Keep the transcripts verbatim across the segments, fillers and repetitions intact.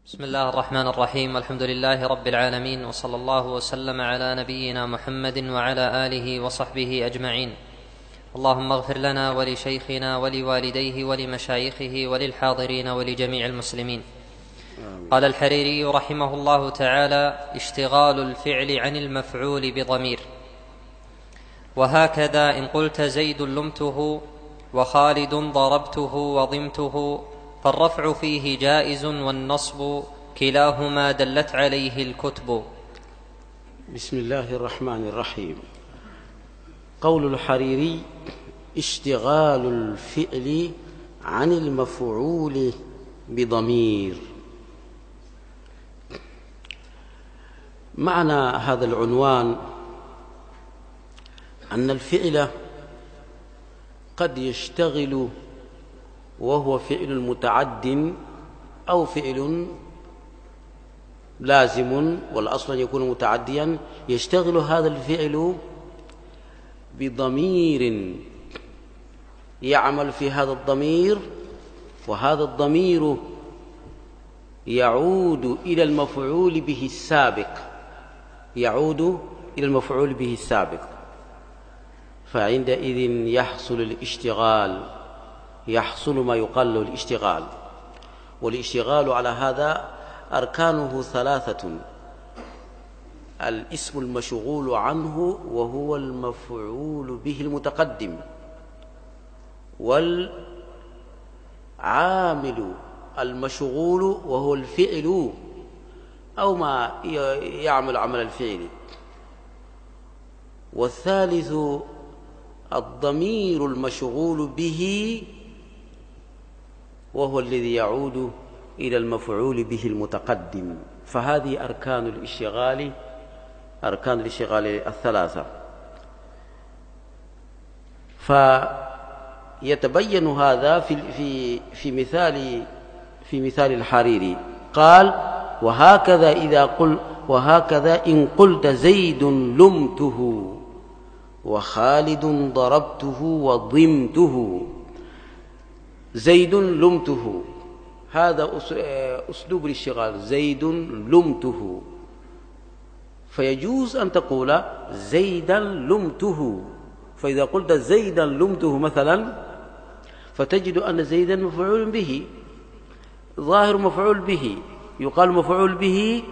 بسم الله الرحمن الرحيم. والحمد لله رب العالمين، وصلى الله وسلم على نبينا محمد وعلى آله وصحبه أجمعين. اللهم اغفر لنا ولشيخنا ولوالديه ولمشايخه وللحاضرين ولجميع المسلمين. قال الحريري رحمه الله تعالى: اشتغال الفعل عن المفعول بضمير. وهكذا إن قلت زيد لمته وخالد ضربته وضمته، فالرفع فيه جائز والنصب كلاهما دلت عليه الكتب. بسم الله الرحمن الرحيم. قول الحريري: اشتغال الفعل عن المفعول بضمير. معنى هذا العنوان أن الفعل قد يشتغل وهو فعل متعد أو فعل لازم، والأصل أن يكون متعديا. يشتغل هذا الفعل بضمير يعمل في هذا الضمير، وهذا الضمير يعود إلى المفعول به السابق يعود إلى المفعول به السابق فعندئذ يحصل الاشتغال يحصل ما يقال له الاشتغال. والاشتغال على هذا أركانه ثلاثة: الاسم المشغول عنه وهو المفعول به المتقدم، والعامل المشغول وهو الفعل أو ما يعمل عمل الفعل، والثالث الضمير المشغول به وهو الذي يعود إلى المفعول به المتقدم. فهذه أركان الاشتغال أركان الاشتغال الثلاثة. فيتبين هذا في في في مثال في مثال الحريري. قال: وهكذا إذا قل وهكذا إن قلت زيد لمته وخالد ضربته وضمته. زيد لمته، هذا أسلوب الاشتغال. زيد لمته، فيجوز أن تقول زيدا لمته. فإذا قلت زيدا لمته مثلا، فتجد أن زيدا مفعول به، ظاهر مفعول به، يقال مفعول به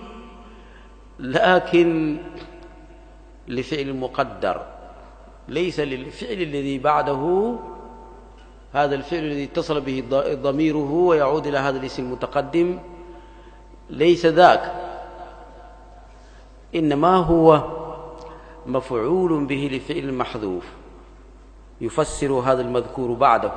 لكن لفعل مقدر، ليس للفعل الذي بعده. هذا الفعل الذي اتصل به ضميره ويعود إلى هذا الاسم المتقدم ليس ذاك، إنما هو مفعول به لفعل محذوف يفسر هذا المذكور بعده.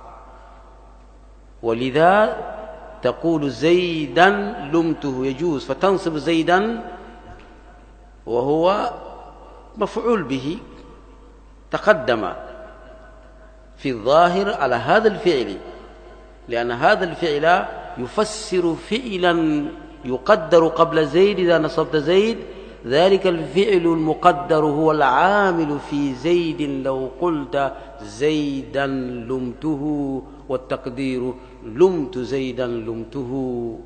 ولذا تقول زيدا لمته، يجوز، فتنصب زيدا وهو مفعول به تقدم في الظاهر على هذا الفعل، لأن هذا الفعل يفسر فعلا يقدر قبل زيد. إذا نصبت زيد، ذلك الفعل المقدر هو العامل في زيد. لو قلت زيدا لمته، والتقدير لمت زيدا لمته،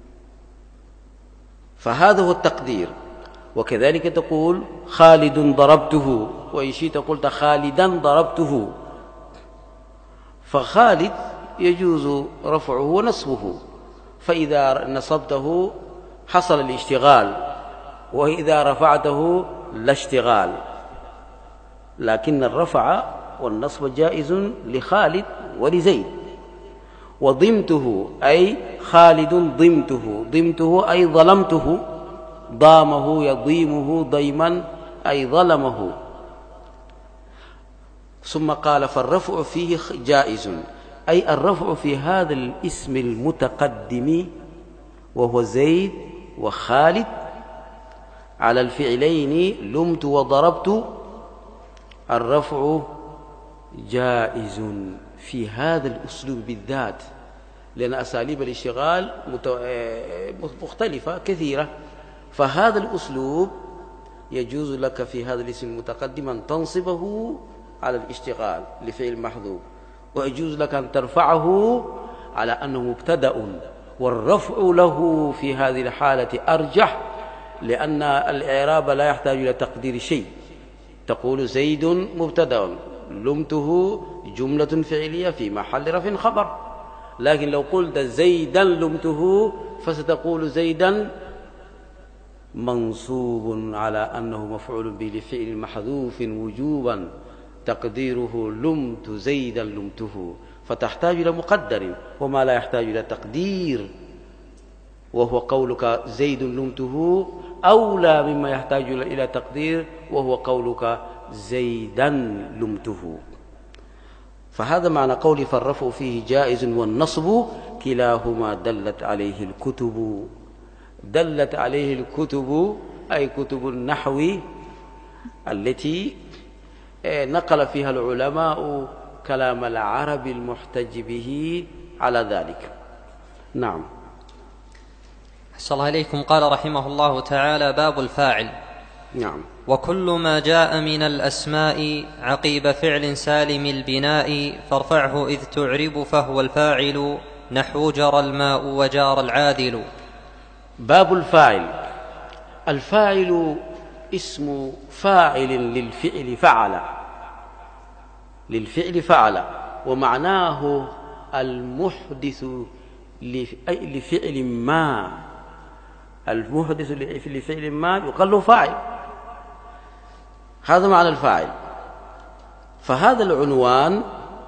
فهذا هو التقدير. وكذلك تقول خالد ضربته، وإن شئت قلت خالدا ضربته، فخالد يجوز رفعه ونصبه، فإذا نصبته حصل الاشتغال، وإذا رفعته لا اشتغال. لكن الرفع والنصب جائز لخالد ولزيد. وضمته أي خالد ضمته، ضمته أي ظلمته، ضامه يضيمه ضيما أي ظلمه. ثم قال: فالرفع فيه جائز، أي الرفع في هذا الاسم المتقدم وهو زيد وخالد على الفعلين لمت وضربت، الرفع جائز في هذا الأسلوب بالذات، لأن أساليب الاشتغال مختلفة كثيرة. فهذا الأسلوب يجوز لك في هذا الاسم المتقدم أن تنصبه على الاشتغال لفعل محذوف، ويجوز لك أن ترفعه على أنه مبتدأ والرفع له في هذه الحالة أرجح، لأن الإعراب لا يحتاج إلى تقدير شيء. تقول زيد مبتدأ لمته جملة فعلية في محل رفع خبر. لكن لو قلت زيدا لمته فستقول زيدا منصوب على أنه مفعول به لفعل محذوف وجوبا تقديره لمت زيدا لمته، فتحتاج إلى مقدر. وما لا يحتاج إلى تقدير وهو قولك زيد لمته أولى مما يحتاج إلى تقدير وهو قولك زيدا لمته. فهذا معنى قولي فالرفع فيه جائز والنصب كلاهما دلت عليه الكتب. دلت عليه الكتب أي كتب النحو التي نقل فيها العلماء كلام العرب المحتج به على ذلك. نعم. أحسن الله إليكم. قال رحمه الله تعالى: باب الفاعل. نعم. وكل ما جاء من الأسماء عقيب فعل سالم البناء فارفعه إذ تعرب فهو الفاعل، نحو جرى الماء وجار العاذل. باب الفاعل. الفاعل اسم فاعل للفعل فعل، للفعل فعل، ومعناه المحدث لفعل ما. المحدث لفعل ما يقال له فاعل. هذا معنى الفاعل. فهذا العنوان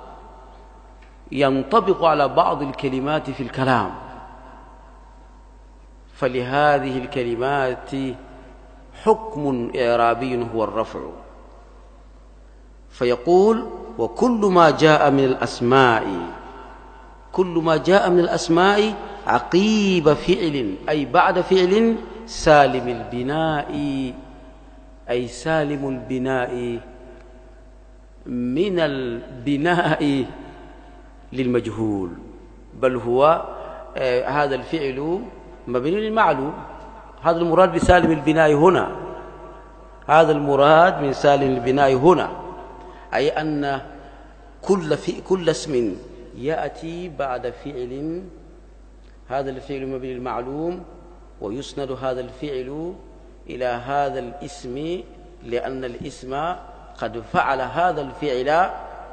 ينطبق على بعض الكلمات في الكلام، فلهذه الكلمات حكم إعرابي هو الرفع. فيقول: وكل ما جاء من الأسماء، كل ما جاء من الأسماء عقيب فعل أي بعد فعل سالم البناء، أي سالم البناء من البناء للمجهول، بل هو آه هذا الفعل مبني للمعلوم. هذا المراد بسالم البناء هنا، هذا المراد من سالم البناء هنا، أي أن كل, في كل اسم يأتي بعد فعل، هذا الفعل مبني للمعلوم، ويسند هذا الفعل إلى هذا الاسم لأن الاسم قد فعل هذا الفعل،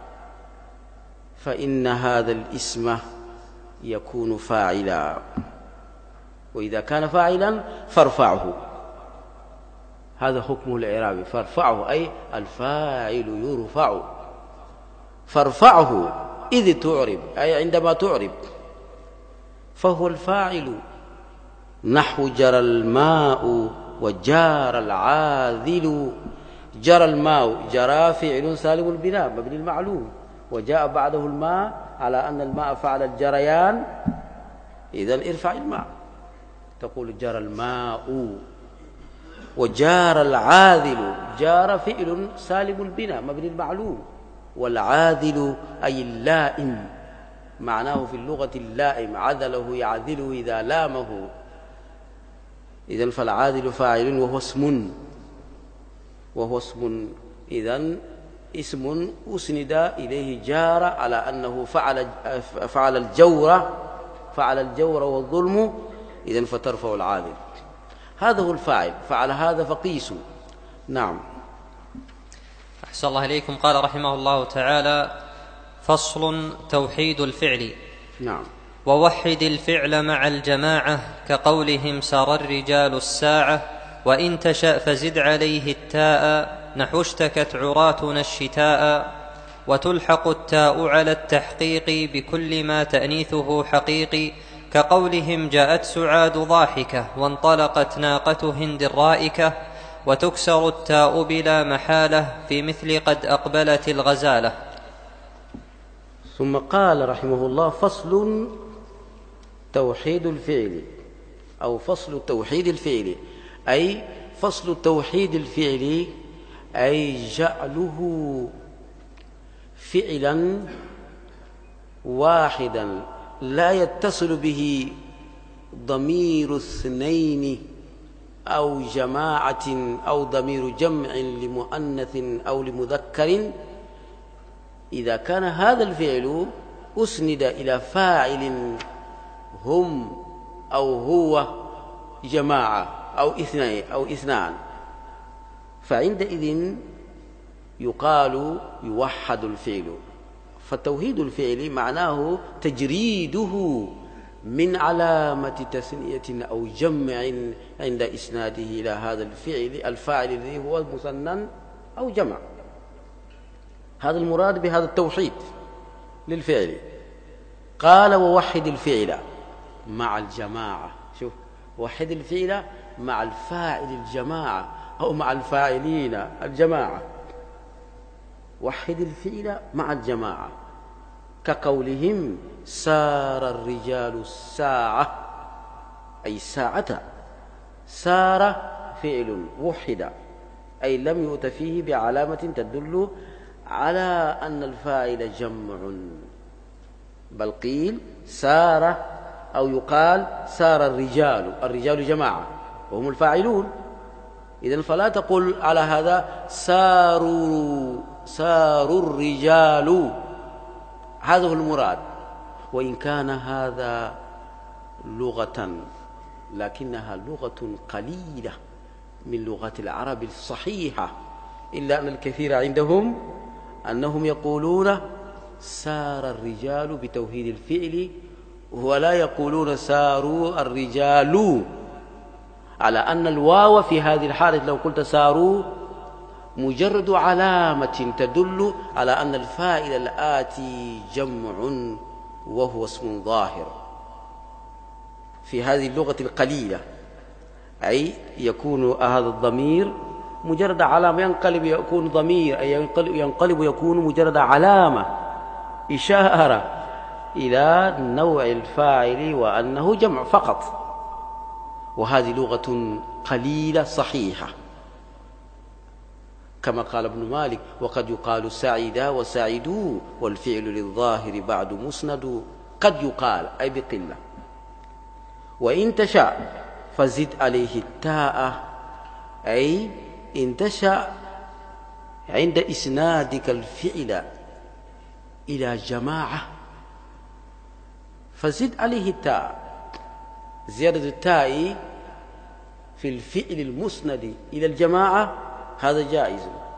فإن هذا الاسم يكون فاعلا. وإذا كان فاعلا فارفعه. هذا حكمه الإعرابي، فارفعه أي الفاعل يرفع. فارفعه إذ تعرب أي عندما تعرب، فهو الفاعل. نحو جرى الماء وجار العاذل. جرى الماء، جرى فعل سالم البناء مبني المعلوم، وجاء بعده الماء على أن الماء فعل الجريان، إذن ارفع الماء، تقول جرى الماء. وجار العاذل، جار فعل سالم البناء مبني المعلوم، والعاذل أي اللائم، معناه في اللغة اللائم، عذله يعذله إذا لامه. إذن فالعاذل فاعل وهو اسم، وهو اسم إذن اسم أسند إليه جار على أنه فعل فعل الجور فعل الجور والظلم، إذن فترفع العاذل. هذا هو الفاعل، فعل هذا فقيسوا. نعم. أحسن الله إليكم. قال رحمه الله تعالى: فصل توحيد الفعل. نعم. ووحد الفعل مع الجماعة كقولهم سار الرجال الساعة، وإن تشأ فزد عليه التاء، نحو اشتكت عراتنا الشتاء. وتلحق التاء على التحقيق بكل ما تأنيثه حقيقي، كقولهم جاءت سعاد ضاحكة، وانطلقت ناقة هند الرائكة. وتكسر التاء بلا محالة في مثل قد أقبلت الغزالة. ثم قال رحمه الله: فصل توحيد الفعل، أو فصل توحيد الفعل، أي فصل توحيد الفعل أي جعله فعلا واحدا لا يتصل به ضمير اثنين أو جماعة أو ضمير جمع لمؤنث أو لمذكر. إذا كان هذا الفعل أسند إلى فاعل هم أو هو جماعة أو اثنين أو اثنان، فعندئذ يقال يوحد الفعل. فتوحيد الفعل معناه تجريده من علامة تثنية أو جمع عند إسناده إلى هذا الفعل الفاعل الذي هو مثنى أو جمع. هذا المراد بهذا التوحيد للفعل. قال ووحد الفعل مع الجماعة. شوف، وحد الفعل مع الفاعل الجماعة أو مع الفاعلين الجماعة. وحد الفعل مع الجماعة كقولهم سار الرجال الساعة، أي ساعة. سار فعل وحد، أي لم يؤت فيه بعلامة تدل على أن الفاعل جمع، بل قيل سار أو يقال سار الرجال. الرجال جماعة وهم الفاعلون، إذن فلا تقل على هذا ساروا ساروا الرجال، هذا هو المراد. وإن كان هذا لغة، لكنها لغة قليلة من لغة العرب الصحيحة، إلا أن الكثير عندهم أنهم يقولون سار الرجال بتوحيد الفعل، ولا يقولون ساروا الرجال، على أن الواو في هذه الحالة لو قلت ساروا مجرد علامة تدل على أن الفاعل الآتي جمع وهو اسم ظاهر في هذه اللغة القليلة، أي يكون هذا الضمير مجرد علامة، ينقلب يكون ضمير، أي ينقلب, ينقلب يكون مجرد علامة إشارة إلى نوع الفاعل وأنه جمع فقط. وهذه لغة قليلة صحيحة، كما قال ابن مالك وقد يقال سعيدا وسعيدوا والفعل للظاهر بعد مسند، قد يقال أي بقلة. وإن تشاء فزد عليه التاء، أي إن تشاء عند إسنادك الفعل إلى جماعة فزد عليه التاء. زيادة التاء في الفعل المسند إلى الجماعة هذا جائز.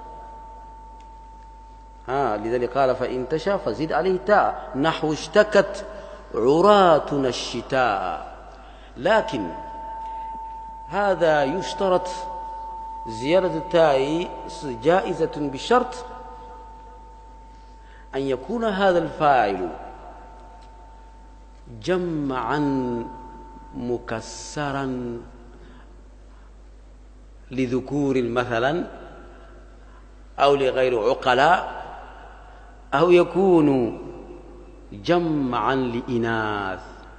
ها لذلك قال فإن تشاء فزد عليه التاء، نحو اشتكت عراتنا الشتاء. لكن هذا يشترط زيادة التاء جائزة بشرط أن يكون هذا الفاعل جمعا مكسرا لذكور مثلا أو لغير عقلاء، أو يكون جمعا لإناث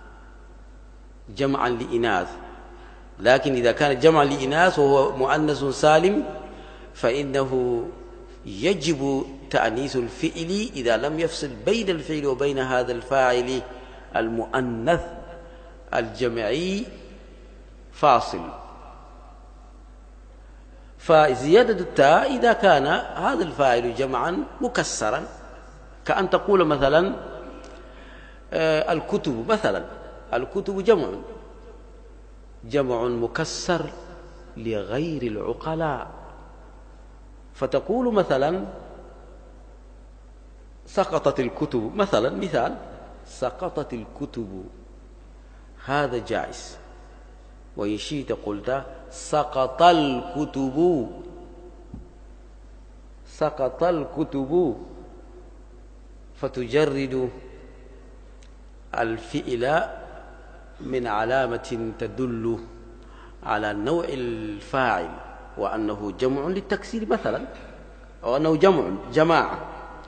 جمعا لإناث لكن إذا كان جمعا لإناث وهو مؤنث سالم فإنه يجب تأنيث الفعل إذا لم يفصل بين الفعل وبين هذا الفاعل المؤنث الجمعي فاصل. فزيادة التاء إذا كان هذا الفاعل جمعا مكسرا، كأن تقول مثلا الكتب مثلا، الكتب جمع جمع مكسر لغير العقلاء، فتقول مثلا سقطت الكتب مثلا، مثال سقطت الكتب، هذا جائز. وإن شئت قلت سقط الكتب سقط الكتب، فتجرد الفعل من علامة تدل على نوع الفاعل وأنه جمع للتكسير مثلا، أو أنه جمع جماعة.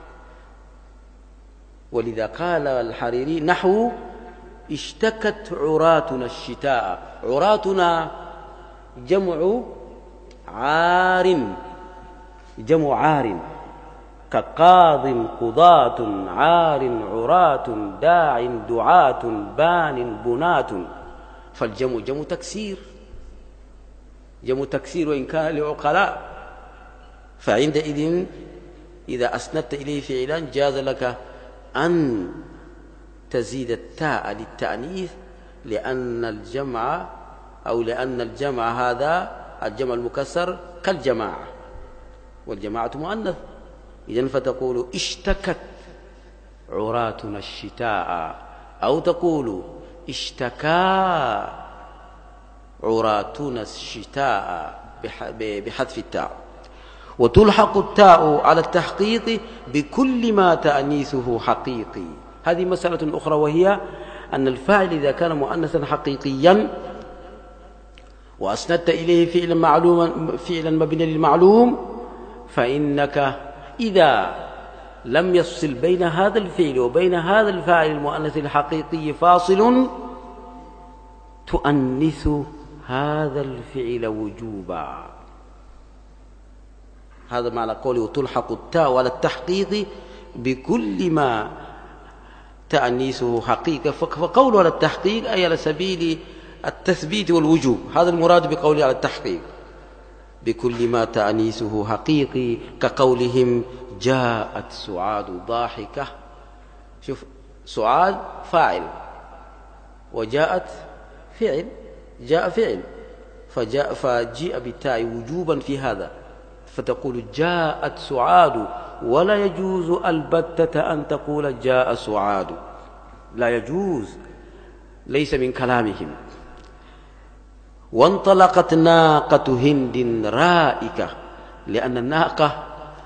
ولذا قال الحريري نحو اشتكت عراتنا الشتاء. عراتنا جمع عار جمع عار، كقاض قضاة عار عراة داع دعاة بان بنات، فالجمع جمع تكسير جمع تكسير وإن كان لعقلاء. فعندئذ إذا أسندت إليه فعلا جاز لك أن تزيد التاء للتأنيث لأن الجمع أو لأن الجمع هذا الجمع المكسر كالجماعة، والجماعة مؤنث، إذن فتقول اشتكت عراتنا الشتاء، أو تقول اشتكى عراتنا الشتاء بحذف التاء. وتلحق التاء على التحقيق بكل ما تأنيثه حقيقي. هذه مسألة أخرى، وهي أن الفاعل إذا كان مؤنثا حقيقيا وأسندت إليه فعلا معلوما فعلا مبنيا للمعلوم، فإنك إذا لم يفصل بين هذا الفعل وبين هذا الفاعل المؤنث الحقيقي فاصل، تؤنث هذا الفعل وجوبا. هذا معنى قوله تلحق التاء على التحقيق بكل ما تأنيثه حقيقة. فقوله على التحقيق أي على سبيل التثبيت والوجوب، هذا المراد بقوله على التحقيق بكل ما تأنيثه حقيقي، كقولهم جاءت سعاد ضاحكة. شوف، سعاد فاعل وجاءت فعل، جاء فعل، فجاء فجيء بالتاء وجوبا في هذا، فتقول جاءت سعاد، ولا يجوز البتة أن تقول جاء سعاد، لا يجوز، ليس من كلامهم. وانطلقت ناقة هند رائكة، لأن الناقة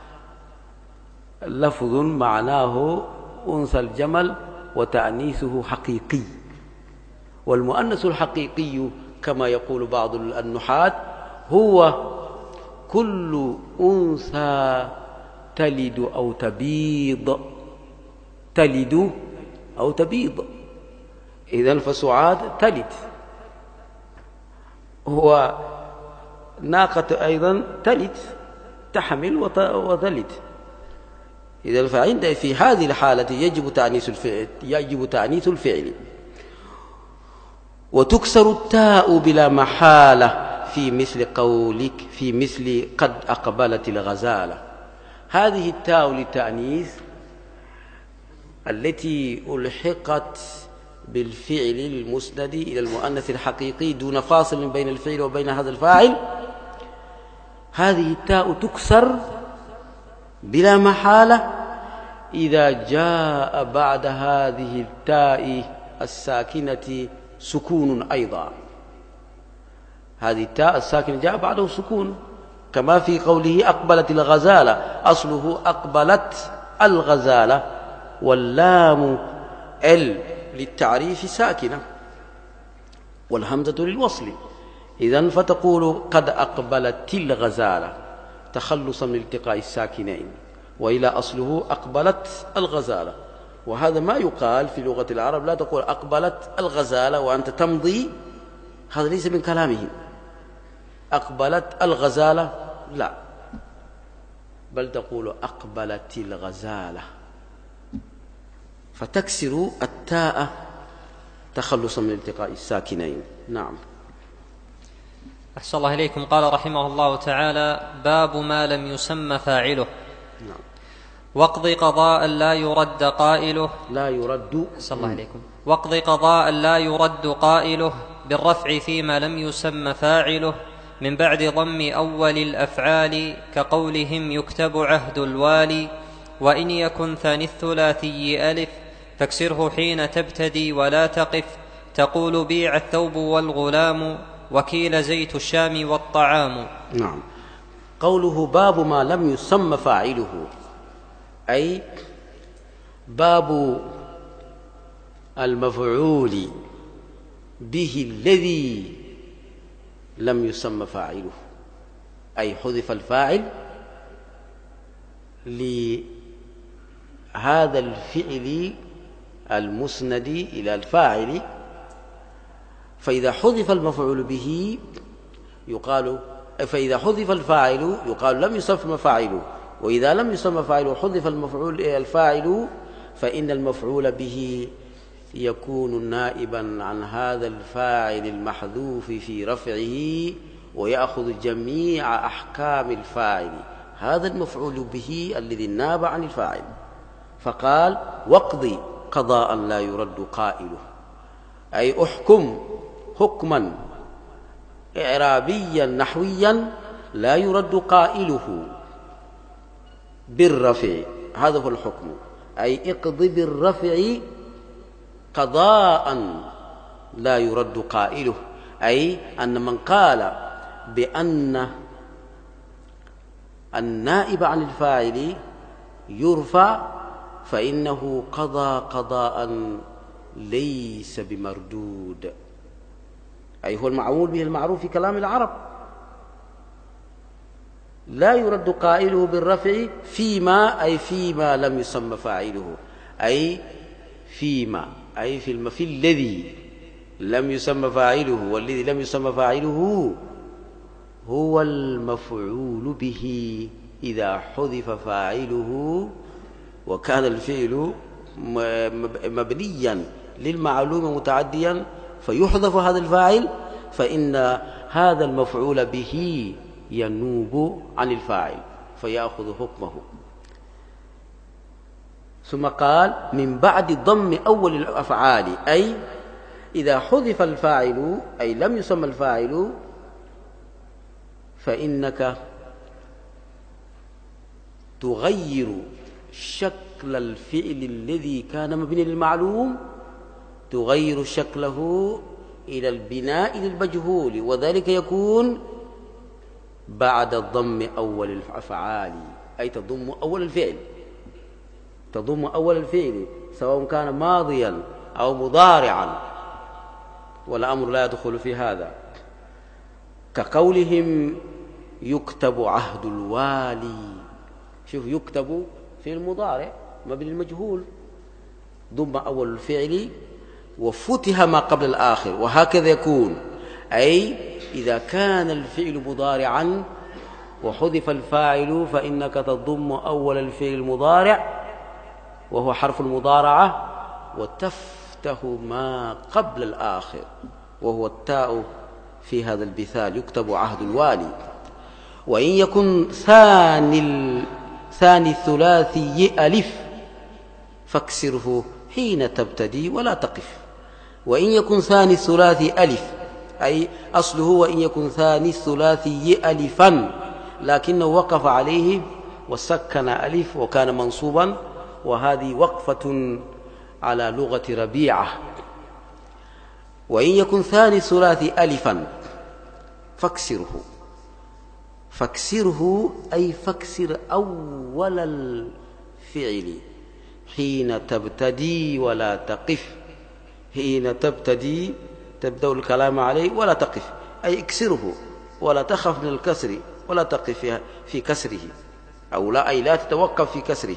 لفظ معناه أنثى الجمل وتأنيثه حقيقي، والمؤنث الحقيقي كما يقول بعض النحاة هو كل أنثى تلد أو تبيض، تلد أو تبيض. إذن فسعاد تلد، هو ناقة أيضا تلد، تحمل وتلد. إذن فعند في هذه الحالة يجب تأنيث الفعل، يجب تأنيث الفعل. وتكسر التاء بلا محالة في مثل قولك في مثل قد أقبلت الغزالة. هذه التاء للتأنيث التي ألحقت بالفعل المسند إلى المؤنث الحقيقي دون فاصل بين الفعل وبين هذا الفاعل، هذه التاء تكسر بلا محالة إذا جاء بعد هذه التاء الساكنة سكون أيضا. هذه التاء الساكنة جاء بعده سكون، كما في قوله أقبلت الغزالة، أصله أقبلت الغزالة، واللام ال للتعريف ساكنة والهمزة للوصل. إذن فتقول قد أقبلت الغزالة تخلصا من التقاء الساكنين، وإلى أصله أقبلت الغزالة. وهذا ما يقال في لغة العرب، لا تقول أقبلت الغزالة وأنت تمضي، هذا ليس من كلامهم. أقبلت الغزالة لا، بل تقول أقبلت الغزالة، فتكسر التاء تخلصا من التقاء الساكنين. نعم. أحسن الله إليكم. قال رحمه الله تعالى: باب ما لم يسمى فاعله. نعم. واقض قضاء لا يرد قائله. لا يرد. أحسن الله إليكم. واقض قضاء لا يرد قائله بالرفع فيما لم يسمى فاعله من بعد ضم أول الأفعال، كقولهم يكتب عهد الوالي، وإن يكن ثاني الثلاثي ألف فاكسره حين تبتدي ولا تقف، تقول بيع الثوب والغلام، وكيل زيت الشام والطعام. نعم. قوله باب ما لم يسمى فاعله، أي باب المفعول به الذي لم يسمى فاعله، أي حذف الفاعل لهذا الفعل المسند إلى الفاعل. فإذا حذف المفعول به يقال، فإذا حذف الفاعل يقال لم يسمى فاعله، وإذا لم يسمى فاعله حذف المفعول الفاعل، فإن المفعول به يكون نائبا عن هذا الفاعل المحذوف في رفعه، ويأخذ جميع أحكام الفاعل، هذا المفعول به الذي ناب عن الفاعل. فقال واقضي قضاء لا يرد قائله، أي أحكم حكما إعرابيا نحويا لا يرد قائله بالرفع، هذا هو الحكم، أي اقض بالرفع قضاء لا يرد قائله، أي أن من قال بأن النائب عن الفاعل يرفع فإنه قضى قضاء ليس بمردود، أي هو المعمول به المعروف في كلام العرب، لا يرد قائله بالرفع فيما، أي فيما لم يسمى فاعله، أي فيما أي في الم... في الذي لم يسمى فاعله، والذي لم يسمى فاعله هو المفعول به إذا حذف فاعله وكان الفعل مبنيا للمعلوم متعديا فيحذف هذا الفاعل، فإن هذا المفعول به ينوب عن الفاعل فيأخذ حكمه. ثم قال من بعد ضم أول الأفعال، أي إذا حذف الفاعل أي لم يسمى الفاعل فإنك تغير شكل الفعل الذي كان مبني للمعلوم، تغير شكله إلى البناء للمجهول، وذلك يكون بعد ضم أول الأفعال، أي تضم أول الفعل، تضم أول الفعل سواء كان ماضيا أو مضارعا، والأمر لا يدخل في هذا، كقولهم يكتب عهد الوالي. شوف، يكتب في المضارع مبني المجهول، ضم أول الفعل وفتح ما قبل الآخر، وهكذا يكون، أي إذا كان الفعل مضارعا وحذف الفاعل فإنك تضم أول الفعل المضارع وهو حرف المضارعة وتفتح ما قبل الآخر وهو التاء في هذا المثال، يكتب عهد الوالي. وإن يكن ثاني ثاني الثلاثي ألف فاكسره حين تبتدي ولا تقف. وإن يكن ثاني الثلاثي ألف، أي أصله وإن يكن ثاني الثلاثي ألفا، لكنه وقف عليه وسكن ألف وكان منصوبا، وهذه وقفة على لغة ربيعة. وإن يكن ثاني الثلاثي ألفا فاكسره، فاكسره أي فاكسر أول الفعل حين تبتدي ولا تقف، حين تبتدي تبدأ الكلام عليه ولا تقف، أي اكسره ولا تخف من الكسر ولا تقف في كسره، أو لا أي لا تتوقف في كسره.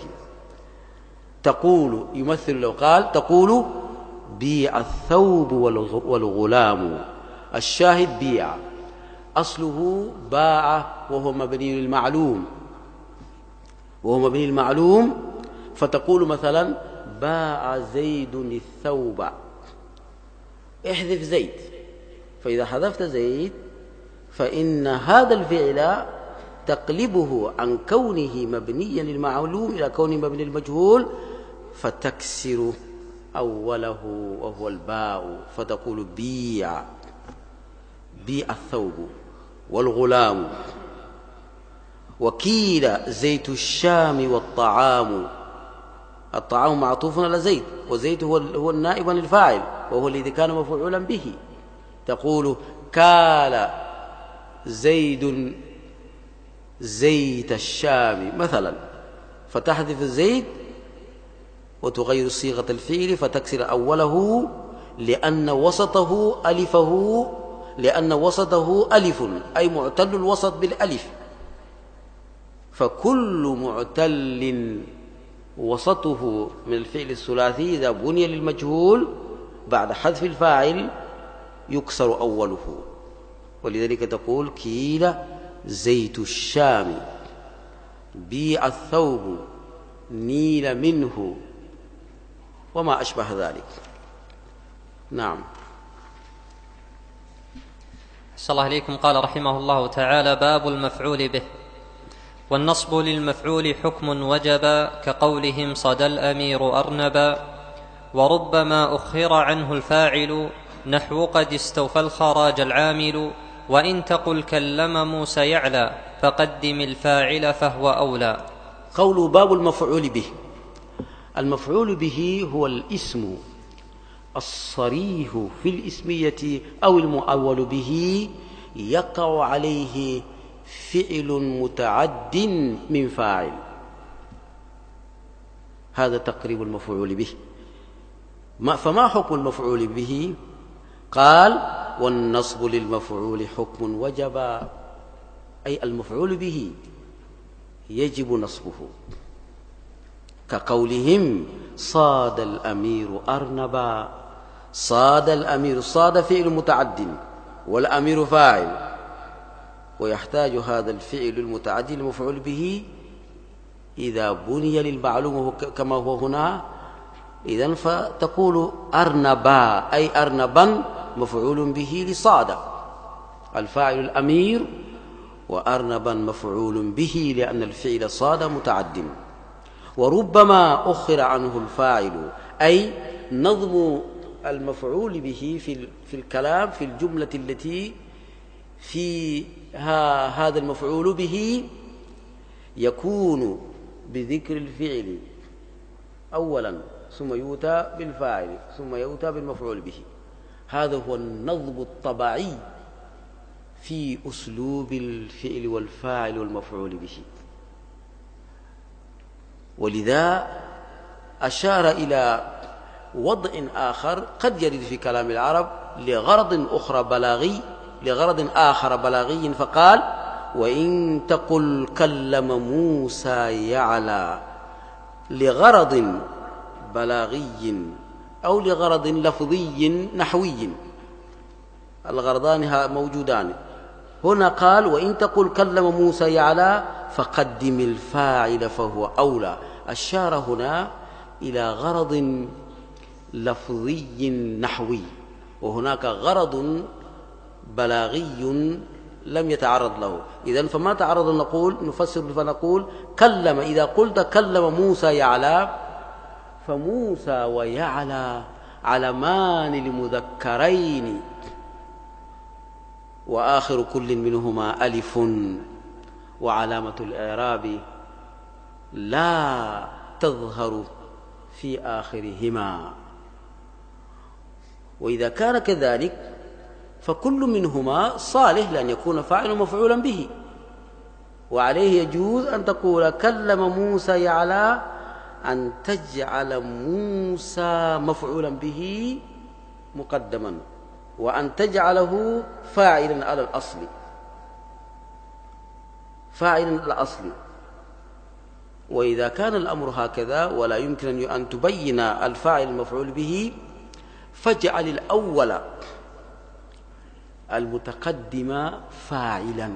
تقول، يمثل لو قال تقول بيع الثوب والغلام، الشاهد بيع، أصله باع وهو مبني للمعلوم، وهو مبني للمعلوم، فتقول مثلا باع زيد الثوب، احذف زيد، فإذا حذفت زيد فإن هذا الفعل تقلبه عن كونه مبنيا للمعلوم إلى كونه مبني للمجهول، فتكسر أوله وهو الباء، فتقول بيع بيع الثوب والغلام. وكيل زيت الشام والطعام، الطعام معطوف على زيت، وزيت هو هو النائب عن الفاعل وهو الذي كان مفعولا به. تقول كال زيد زيت الشام مثلا، فتحذف الزيت وتغير صيغة الفعل فتكسر أوله لأن وسطه ألفه، لأن وسطه ألف أي معتل الوسط بالألف، فكل معتل وسطه من الفعل الثلاثي إذا بني للمجهول بعد حذف الفاعل يكسر أوله. ولذلك تقول كيل زيت الشام، بيع الثوب، نيل منه، وما أشبه ذلك. نعم. أحسن الله إليكم. قال رحمه الله تعالى: باب المفعول به. والنصب للمفعول حكم وجب، كقولهم صدى الأمير أرنبا. وربما أخر عنه الفاعل نحو قد استوفى الخراج العامل. وإن تقل كلم موسى يعلى فقدم الفاعل فهو أولى. قول باب المفعول به. المفعول به هو الاسم الصريح في الاسمية أو المؤول به يقع عليه فعل متعد من فاعل. هذا تقريب المفعول به. فما حكم المفعول به؟ قال والنصب للمفعول حكم وجب، أي المفعول به يجب نصبه، كقولهم صاد الأمير أرنبا. صاد الأمير، صاد فعل متعد والأمير فاعل، ويحتاج هذا الفعل المتعد المفعول به إذا بني للمعلوم كما هو هنا، إذن فتقول أرنبا أي أرنبا مفعول به لصاد، الفاعل الأمير، وأرنبا مفعول به لأن الفعل صاد متعد. وربما أخر عنه الفاعل، أي نظم المفعول به في في الكلام في الجملة التي فيها هذا المفعول به يكون بذكر الفعل أولا ثم يؤتى بالفاعل ثم يؤتى بالمفعول به. هذا هو النظم الطبيعي في أسلوب الفعل والفاعل والمفعول به. ولذا أشار إلى وضع آخر قد يرد في كلام العرب لغرض أخرى بلاغي لغرض آخر بلاغي، فقال وإن تقل كلم موسى يعلى، لغرض بلاغي أو لغرض لفظي نحوي، الغرضان موجودان. هنا قال وإن تقل كلم موسى يعلى فقدم الفاعل فهو أولى. أشار هنا إلى غرض لفظي نحوي، وهناك غرض بلاغي لم يتعرض له. إذن فما تعرض نقول نفسر فنقول كلم، إذا قلت كلم موسى يعلى فموسى ويعلى علمان لمذكرين وآخر كل منهما ألف، وعلامة الإعراب لا تظهر في آخرهما. وإذا كان كذلك فكل منهما صالح لأن يكون فاعل مفعولا به، وعليه يجوز أن تقول كلم موسى يعلى أن تجعل موسى مفعولا به مقدما، وأن تجعله فاعلا على الأصل فاعلا على الأصل. وإذا كان الأمر هكذا ولا يمكن أن تبين الفاعل المفعول به، فاجعل الأول المتقدم فاعلا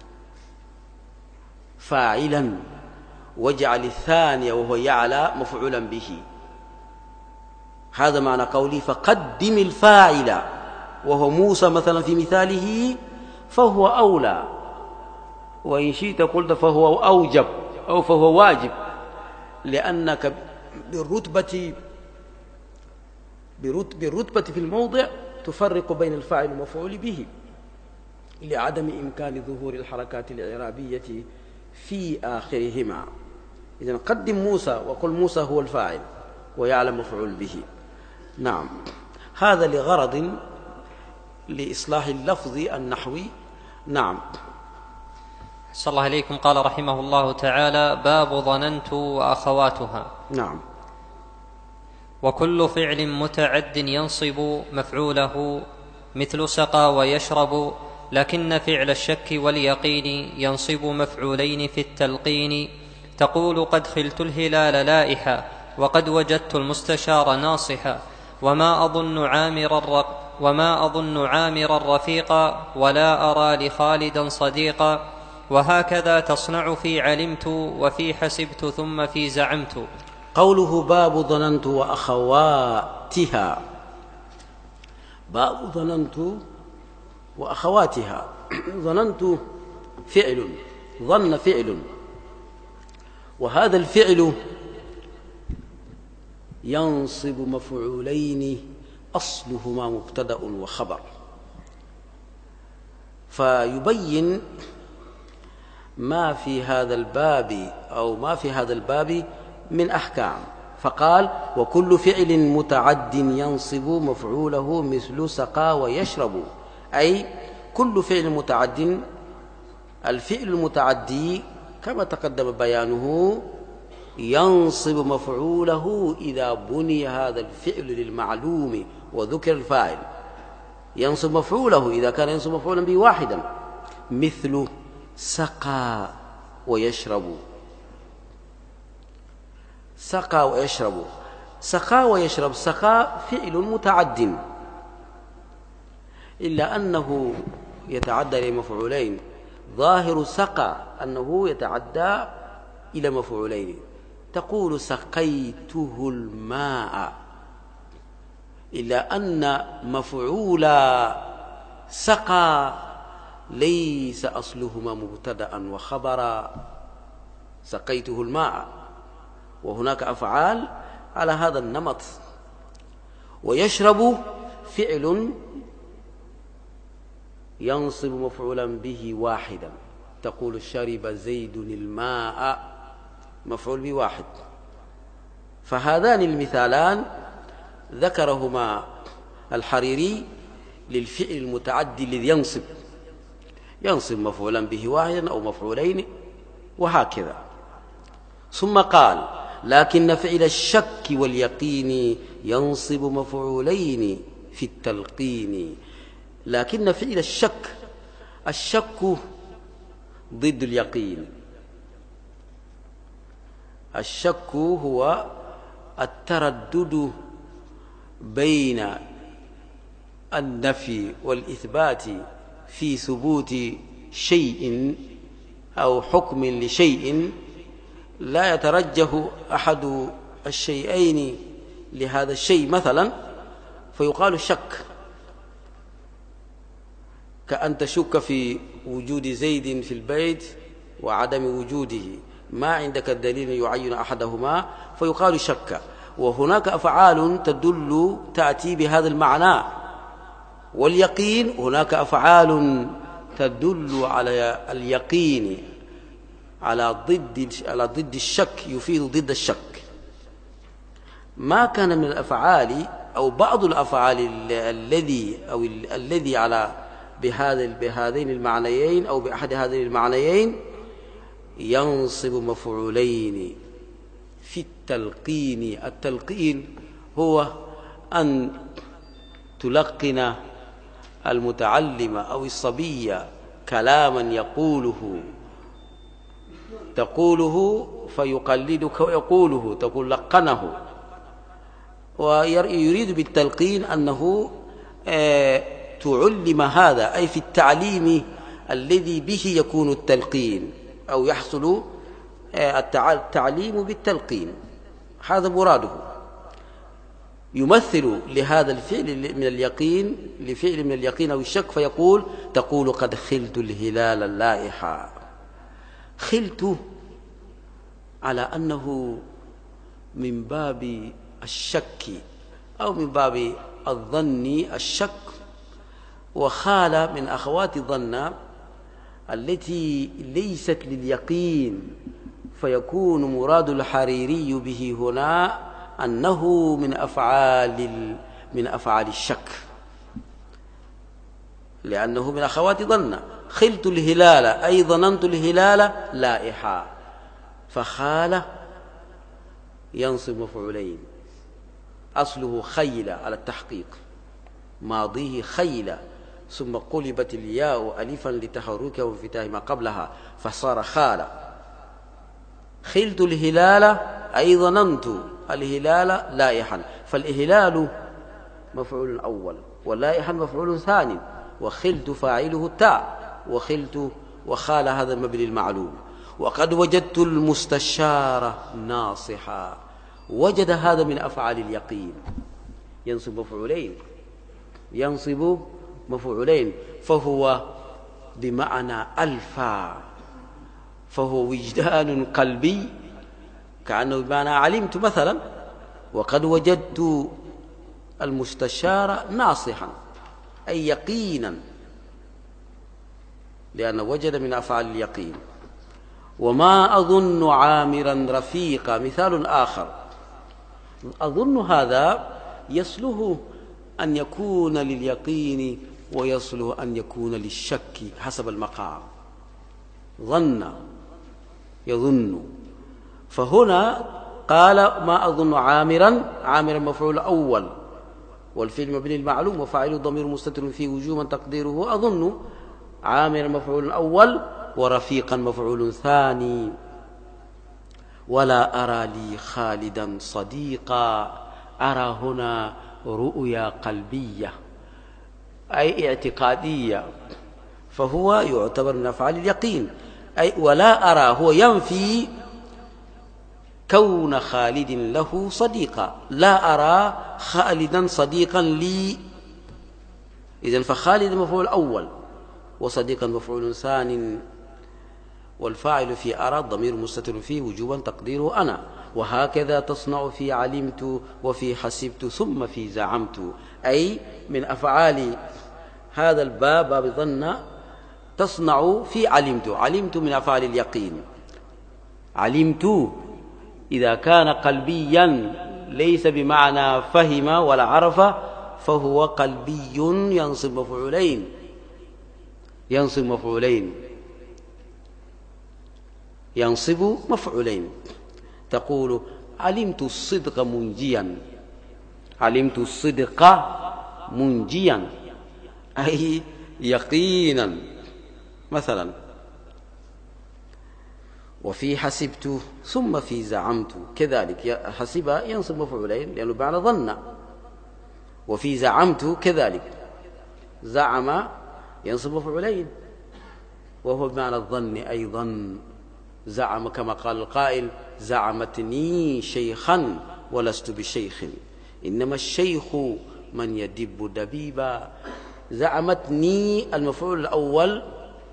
فاعلا واجعل الثاني وهو يعلى مفعولا به. هذا معنى قولي فقدم الفاعل وهو موسى مثلا في مثاله فهو أولى، وإن شئت قلت فهو أوجب أو فهو واجب، لأنك بالرتبة بالرتبة في الموضع تفرق بين الفاعل والمفعول به لعدم إمكان ظهور الحركات الإعرابية في آخرهما. إذن قدم موسى وقل موسى هو الفاعل ويعلم مفعول به. نعم، هذا لغرض لإصلاح اللفظ النحوي. نعم. صلى الله عليكم. قال رحمه الله تعالى باب ظننت وأخواتها. نعم. وكل فعل متعد ينصب مفعوله مثل سقى ويشرب، لكن فعل الشك واليقين ينصب مفعولين في التلقين. تقول قد خلت الهلال لائحا وقد وجدت المستشار ناصحا، وما أظن عامر الرق وما أظن عامر رفيقا ولا أرى لخالدا صديقا. وهكذا تصنع في علمت وفي حسبت ثم في زعمت. قوله باب ظننت وأخواتها. باب ظننت وأخواتها. ظننت فعل، ظن فعل، وهذا الفعل ينصب مفعولين أصلهما مبتدأ وخبر. فيبين ما في هذا الباب أو ما في هذا الباب من أحكام، فقال: وكل فعل متعد ينصب مفعوله مثل سقى ويشرب. أي كل فعل متعد، الفعل المتعدي كما تقدم بيانه ينصب مفعوله إذا بني هذا الفعل للمعلوم وذكر الفاعل. ينصب مفعوله إذا كان ينصب مفعولا به واحدا، مثل سقى ويشرب. سقى ويشرب، سقى ويشرب، سقى فعل متعد، إلا أنه يتعدى إلى مفعولين. ظاهر سقى أنه يتعدى إلى مفعولين. تقول سقيته الماء، إلا أن مفعول سقى ليس أصلهما مبتدأ وخبرا. سقيته الماء، وهناك أفعال على هذا النمط. ويشرب فعل ينصب مفعولا به واحدا، تقول شرب زيد الماء، مفعول به واحد. فهذان المثالان ذكرهما الحريري للفعل المتعدي الذي ينصب ينصب مفعولا به واحدا أو مفعولين وهكذا. ثم قال: لكن فعل الشك واليقين ينصب مفعولين في التلقين. لكن فعل الشك، الشك ضد اليقين. الشك هو التردد بين النفي والإثبات في ثبوت شيء أو حكم لشيء لا يترجح أحد الشيئين لهذا الشيء مثلا، فيقال شك. كأن تشك في وجود زيد في البيت وعدم وجوده، ما عندك الدليل يعين أحدهما فيقال شك. وهناك أفعال تدل تأتي بهذا المعنى. واليقين هناك أفعال تدل على اليقين، على ضد على ضد الشك، يفيد ضد الشك. ما كان من الأفعال أو بعض الأفعال الذي أو الذي على بهذا بهذين المعنيين أو بأحد هذين المعنيين ينصب مفعولين في التلقين. التلقين هو أن تلقن المتعلم أو الصبي كلاما يقوله تقوله فيقلدك ويقوله، تقول لقنه. ويريد بالتلقين أنه تعلم هذا، أي في التعليم الذي به يكون التلقين أو يحصل التعليم بالتلقين، هذا مراده. يمثل لهذا الفعل من اليقين لفعل من اليقين أو الشك، فيقول: تقول قد خلت الهلال اللائحة. خلت على أنه من باب الشك أو من باب الظن الشك، وخال من أخوات الظن التي ليست لليقين، فيكون مراد الحريري به هنا أنه من أفعال من أفعال الشك، لأنه من أخوات ظن. خلت الهلال أي ظننت الهلال لائحة، فخال ينصب مفعولين. أصله خيل على التحقيق، ماضيه خيل، ثم قلبت الياء ألفا لتحركه وانفتاح ما قبلها فصار خال. خلت الهلال أي ظننت الهلال لائحا، فالإهلال مفعول أول واللائحا مفعول ثاني، وخلت فاعله التاء، وخلت وخال هذا المبني المعلوم. وقد وجدت المستشار ناصحا، وجد هذا من أفعال اليقين، ينصب مفعولين ينصب مفعولين فهو بمعنى ألفا، فهو وجدان قلبي كأنه بمعنى علمت مثلا. وقد وجدت المستشار ناصحا أي يقينا، لأنه وجد من أفعال اليقين. وما أظن عامرا رفيقا مثال آخر. أظن هذا يصله أن يكون لليقين ويصله أن يكون للشك حسب المقام. ظن يظن، فهنا قال ما أظن عامرا، عامرا مفعول أول والفعل مبني المعلوم وفاعله ضمير مستتر فيه وجوبا تقديره أظن، عامرا مفعول أول ورفيقا مفعول ثاني. ولا أرى لي خالدا صديقا، أرى هنا رؤيا قلبية أي اعتقادية، فهو يعتبر من أفعال اليقين. أي ولا أرى هو ينفي كون خالد له صديقا، لا أرى خالدا صديقا لي، إذن فخالد مفعول أول وصديقا مفعول ثاني، والفاعل في أرى ضمير مستتر فيه وجوبا تقديره أنا. وهكذا تصنع في علمت وفي حسبت ثم في زعمت، أي من أفعال هذا الباب باب ظن تصنع في علمت. علمت من أفعال اليقين. علمت إذا كان قلبيا ليس بمعنى فهم ولا عرف، فهو قلبي ينصب مفعولين ينصب مفعولين ينصب مفعولين تقول علمت الصدق منجيا، علمت الصدق منجيا أي يقينا مثلا. وفي حسبت ثم في زعمت كذلك، حسب ينصب مفعولين لأنه بمعنى ظن، وفي زعمت كذلك، زعم ينصب مفعولين وهو بمعنى الظن أيضا. زعم كما قال القائل زعمتني شيخا ولست بشيخ، إنما الشيخ من يدب دبيبا. زعمتني المفعول الأول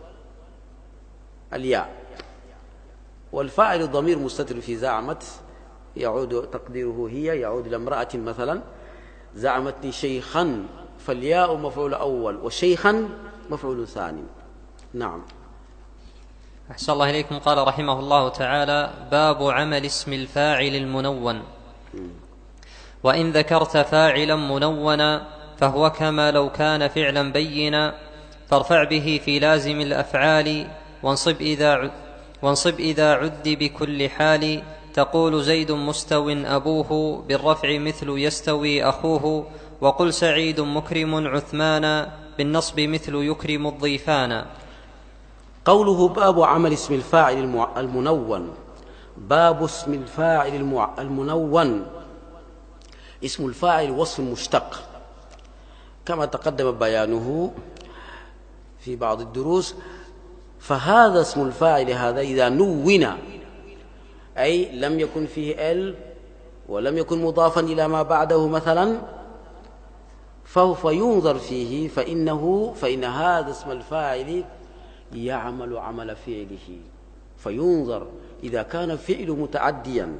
الياء، والفاعل الضمير مستتر في زعمت يعود تقديره هي، يعود إلى امرأة مثلا. زعمتني شيخا فالياء مفعول أول وشيخا مفعول ثاني. نعم. أحسن الله إليكم. قال رحمه الله تعالى: باب عمل اسم الفاعل المنون. وإن ذكرت فاعلا منونا فهو كما لو كان فعلا بينا، فارفع به في لازم الأفعال، وانصب إذا وانصب إذا عد بكل حال. تقول زيد مستو أبوه، بالرفع مثل يستوي أخوه. وقل سعيد مكرم عثمانا، بالنصب مثل يكرم الضيفانا. قوله باب عمل اسم الفاعل المنون. باب اسم الفاعل المنون. اسم الفاعل وصف مشتق كما تقدم بيانه في بعض الدروس. فهذا اسم الفاعل هذا إذا نون أي لم يكن فيه ال ولم يكن مضافا إلى ما بعده مثلا، فهو ينظر فيه فإنه فإن هذا اسم الفاعل يعمل عمل فعله. فينظر إذا كان فعل متعديا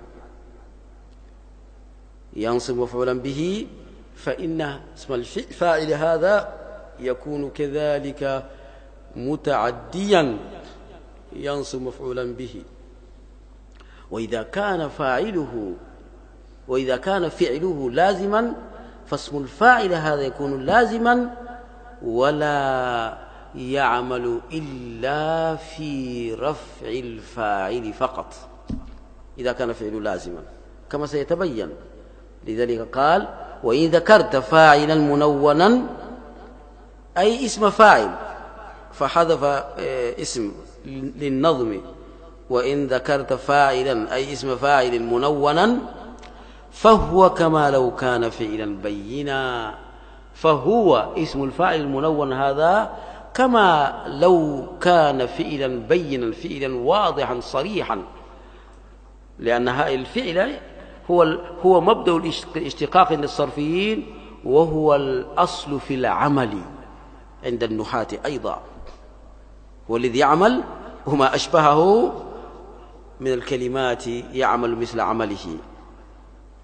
ينصب مفعولا به، فإن اسم الفاعل هذا يكون كذلك متعديا ينصب مفعولا به. وإذا كان فاعله وإذا كان فعله لازما فاسم الفاعل هذا يكون لازما ولا يعمل إلا في رفع الفاعل فقط إذا كان فعل لازما كما سيتبين. لذلك قال: وإن ذكرت فاعلا منونا أي اسم فاعل، فحذف اسم للنظم. وإن ذكرت فاعلا أي اسم فاعل منونا فهو كما لو كان فعلا بينا. فهو اسم الفاعل المنون هذا كما لو كان فعلا بينا، فعلا واضحا صريحا، لأن هذا الفعل هو هو مبدأ الاشتقاق عند الصرفيين، وهو الأصل في العمل عند النحاة أيضا، هو الذي يعمل وما أشبهه من الكلمات يعمل مثل عمله.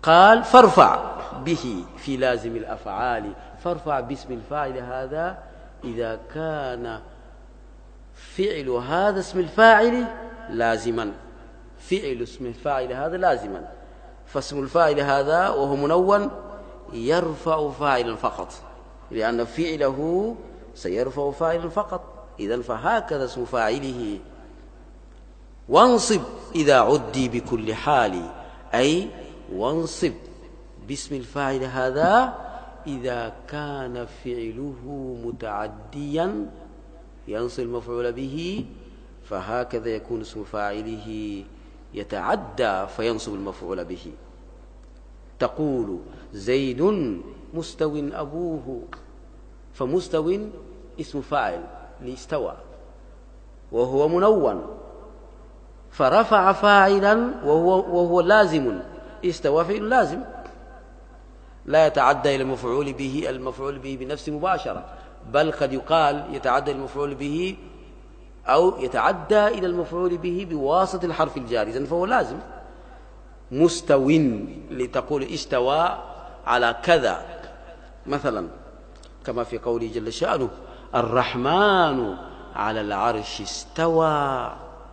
قال فارفع به في لازم الأفعال، فارفع باسم الفاعل هذا إذا كان فعل هذا اسم الفاعل لازما، فعل اسم الفاعل هذا لازما، فاسم الفاعل هذا وهو منون يرفع فاعلا فقط، لأن فعله سيرفع فاعلا فقط، إذن فهكذا اسم فاعله. وانصب إذا عدي بكل حال، أي وانصب باسم الفاعل هذا إذا كان فعله متعديا ينصب المفعول به، فهكذا يكون اسم فاعله يتعدى فينصب المفعول به. تقول زيد مستو أبوه، فمستو اسم فاعل لاستوى وهو منون، فرفع فاعلا وهو, وهو لازم، استوى فعل لازم لا يتعدى إلى المفعول به المفعول به بنفسه مباشرة، بل قد يقال يتعدى إلى المفعول به أو يتعدى إلى المفعول به بواسطة الحرف الجار، إذن فهو لازم. مستو لتقول استوى على كذا مثلا، كما في قوله جل شأنه الرحمن على العرش استوى،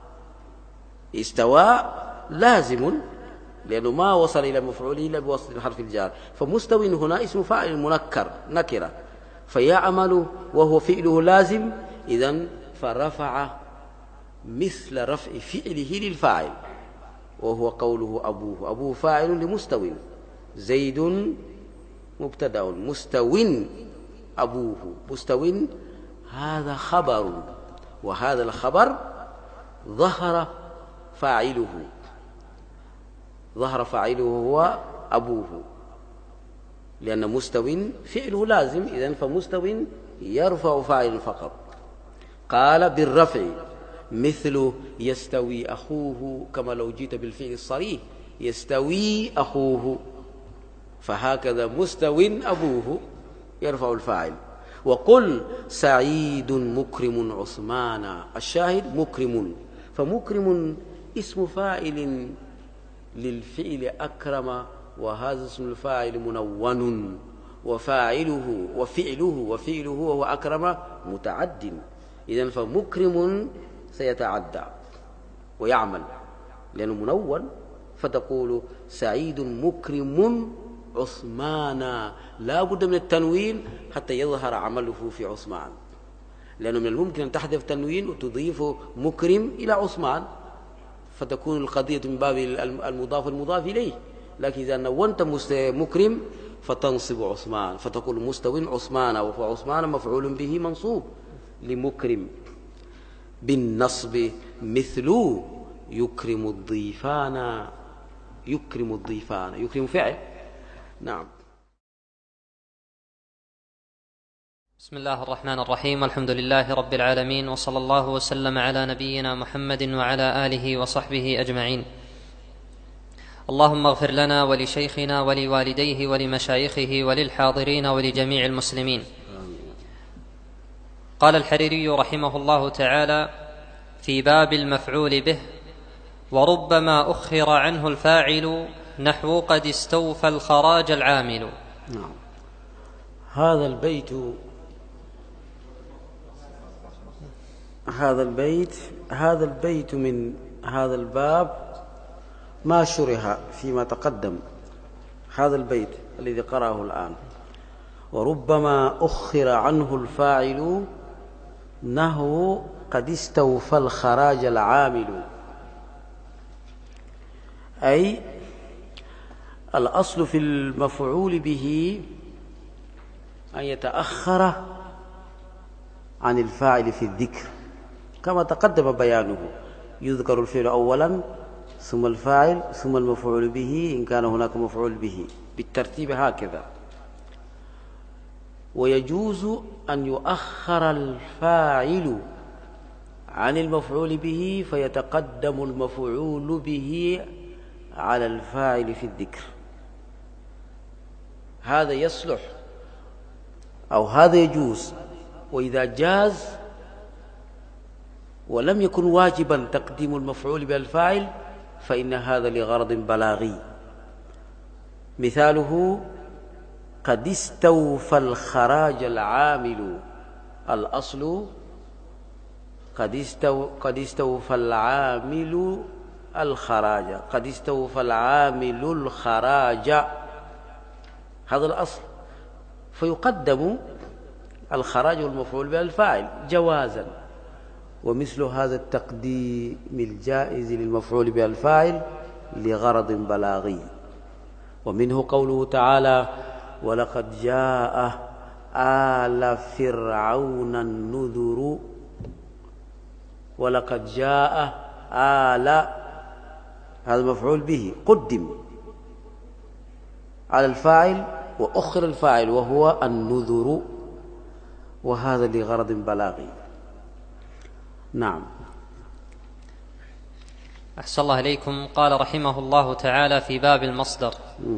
استوى لازم لأنه ما وصل إلى مفعوله إلا بواسطة الحرف الجار، فمستو هنا اسم فاعل منكر نكرة فيعمل وهو فعله لازم، إذن فرفع مثل رفع فعله للفاعل وهو قوله أبوه، أبوه فاعل لمستو، زيد مبتدأ، مستو أبوه، مستو هذا خبر، وهذا الخبر ظهر فاعله، ظهر فاعله هو أبوه، لأن مستو فعله لازم، إذن فمستو يرفع فاعل فقط. قال بالرفع مثل يستوي أخوه، كما لو جيت بالفعل الصريح يستوي أخوه، فهكذا مستو أبوه يرفع الفاعل. وقل سعيد مكرم عثمان، الشاهد مكرم، فمكرم اسم فاعل للفعل أكرم، وهذا اسم الفاعل منون، وفاعله وفعله وفعله وهو أكرم متعد، إذن فمكرم سيتعدى ويعمل لأنه منون، فتقول سعيد مكرم عثمان، لا بد من التنوين حتى يظهر عمله في عثمان، لأنه من الممكن أن تحذف تنوين وتضيف مكرم إلى عثمان فتكون القضية من باب المضاف المضاف إليه، لكن إذا نونت مكرم فتنصب عثمان فتقول مستو عثمان، وعثمان مفعول به منصوب لمكرم. بالنصب مثل يكرم الضيفان، يكرم الضيفان، يكرم فعل. نعم. بسم الله الرحمن الرحيم، الحمد لله رب العالمين، وصلى الله وسلم على نبينا محمد وعلى آله وصحبه أجمعين. اللهم اغفر لنا ولشيخنا ولوالديه ولمشايخه وللحاضرين ولجميع المسلمين. قال الحريري رحمه الله تعالى في باب المفعول به: وربما أخر عنه الفاعل نحو قد استوفى الخراج العامل. نعم. هذا البيت هذا البيت هذا البيت من هذا الباب ما شرح فيما تقدم، هذا البيت الذي قرأه الآن: وربما أخر عنه الفاعل نحو قد استوفى الخراج العامل، أي الأصل في المفعول به أن يتأخر عن الفاعل في الذكر كما تقدم بيانه، يذكر الفعل أولا ثم الفاعل ثم المفعول به إن كان هناك مفعول به بالترتيب هكذا. ويجوز أن يؤخر الفاعل عن المفعول به فيتقدم المفعول به على الفاعل في الذكر، هذا يصلح أو هذا يجوز. وإذا جاز ولم يكن واجبا تقديم المفعول بالفاعل فإن هذا لغرض بلاغي، مثاله قد استوفى الخراج العامل، الأصل قد استو قد استوفى العامل الخراج، قد استوفى العامل الخراج، هذا الأصل، فيقدم الخراج والمفعول به الفاعل جوازا. ومثل هذا التقديم الجائز للمفعول به الفاعل لغرض بلاغي. ومنه قوله تعالى: ولقد جاء آل فرعون النذر، ولقد جاء آل، هذا مفعول به قدم على الفاعل وأخر الفاعل وهو النذر، وهذا لغرض بلاغي. نعم. أحسن الله إليكم. قال رحمه الله تعالى في باب المصدر: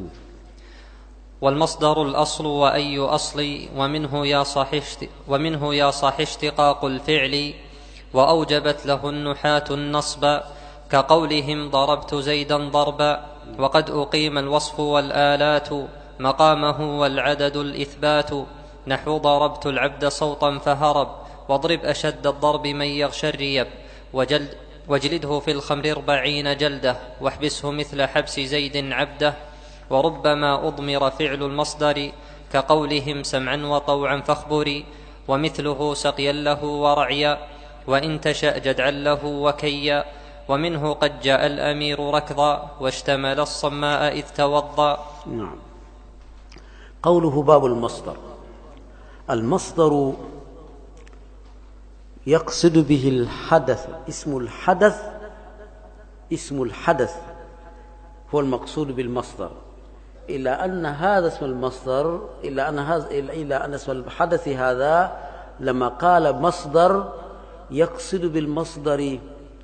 والمصدر الأصل وأي أصل، ومنه يا صاح ومنه يا صاح اشتقاق الفعل، وأوجبت له النحاة النصب، كقولهم ضربت زيدا ضربا. وقد أقيم الوصف والآلات مقامه والعدد الإثبات، نحو ضربت العبد صوتا فهرب، واضرب أشد الضرب من يغشى الريب، وجلد واجلده في الخمر أربعين جلدة، واحبسه مثل حبس زيد عبده. وربما أضمر فعل المصدر، كقولهم سمعا وطوعا فاخبري، ومثله سقيا له ورعيا، وإن تشأ جدعا له وكيا. ومنه قد جاء الأمير ركضا، واشتمل الصماء إذ توضا. نعم. قوله باب المصدر، المصدر يقصد به الحدث، اسم الحدث، اسم الحدث هو المقصود بالمصدر، إلا أن هذا اسم المصدر، إلا أن هذا إلا أن اسم الحدث هذا لما قال مصدر يقصد بالمصدر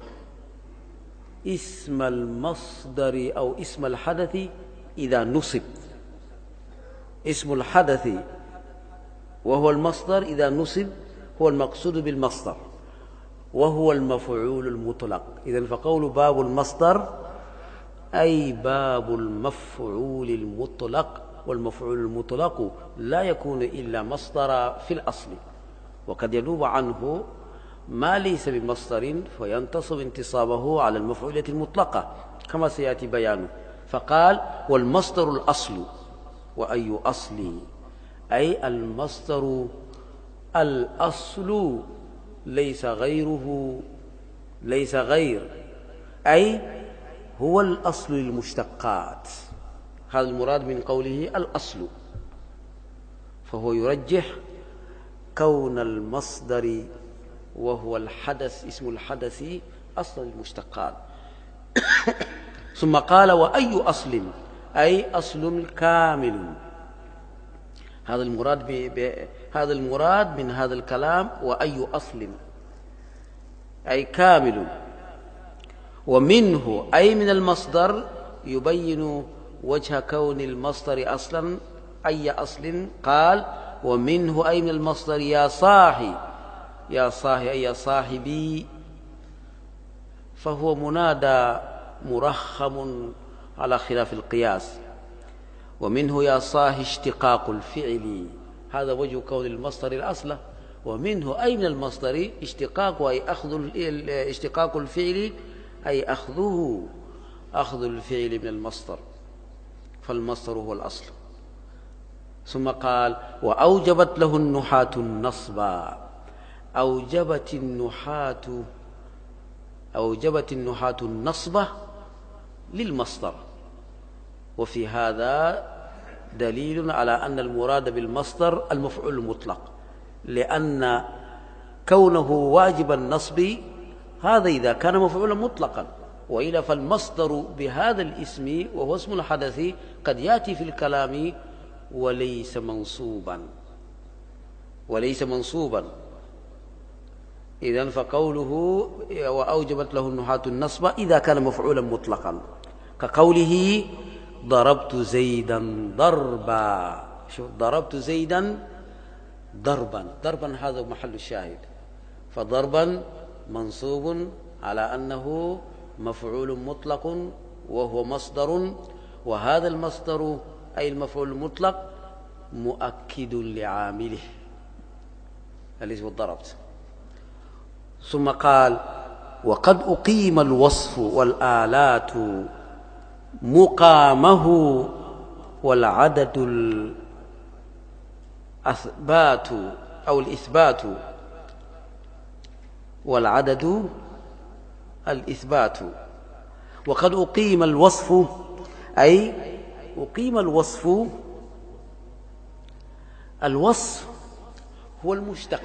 اسم المصدر أو اسم الحدث إذا نصب. اسم الحدث وهو المصدر إذا نصب هو المقصود بالمصدر، وهو المفعول المطلق. إذن فقول باب المصدر أي باب المفعول المطلق، والمفعول المطلق لا يكون إلا مصدر في الأصل، وقد ينوب عنه ما ليس بمصدر فينتصب انتصابه على المفعولية المطلقة كما سيأتي بيانه. فقال: والمصدر الأصل وأي أصل، أي المصدر الأصل ليس غيره، ليس غير، أي هو الأصل للمشتقات. هذا المراد من قوله الأصل، فهو يرجح كون المصدر وهو الحدث، اسم الحدث، أصل المشتقات. ثم قال: وأي أصل، أي أصل كامل. هذا المراد ب... ب... هذا المراد من هذا الكلام، وأي أصل أي كامل. ومنه أي من المصدر يبين وجه كون المصدر أصلا، أي أصل. قال: ومنه أي من المصدر يا صاحي، يا صاحي أي يا صاحبي، فهو منادى مرخم على خلاف القياس. ومنه يا صاحي اشتقاق الفعل، هذا وجه كون المصدر الأصل. ومنه أي من المصدر اشتقاق، أي أخذ اشتقاق الفعل، أي أخذه أخذ الفعل من المصدر، فالمصدر هو الأصل. ثم قال: وأوجبت له النحاة النصب، أوجبت النحاة أوجبت النحاة النصب للمصدر. وفي هذا دليل على أن المراد بالمصدر المفعول المطلق، لأن كونه واجب النصب هذا إذا كان مفعولا مطلقا، وإلا فالمصدر بهذا الاسم وهو اسم الحدث قد يأتي في الكلام وليس منصوبا، وليس منصوبا. إذن فقوله وأوجبت له النحاة النصب إذا كان مفعولا مطلقا، كقوله ضربت زيدا ضربا. شوف، ضربت زيدا ضربا، ضربا هذا محل الشاهد، فضربا منصوب على أنه مفعول مطلق وهو مصدر، وهذا المصدر أي المفعول المطلق مؤكد لعامله الذي هو ضربت. ثم قال وقد أقيم الوصف والآلات مقامه والعدد الأثبات أو الإثبات والعدد الإثبات. وقد أقيم الوصف أي أقيم الوصف. الوصف هو المشتق،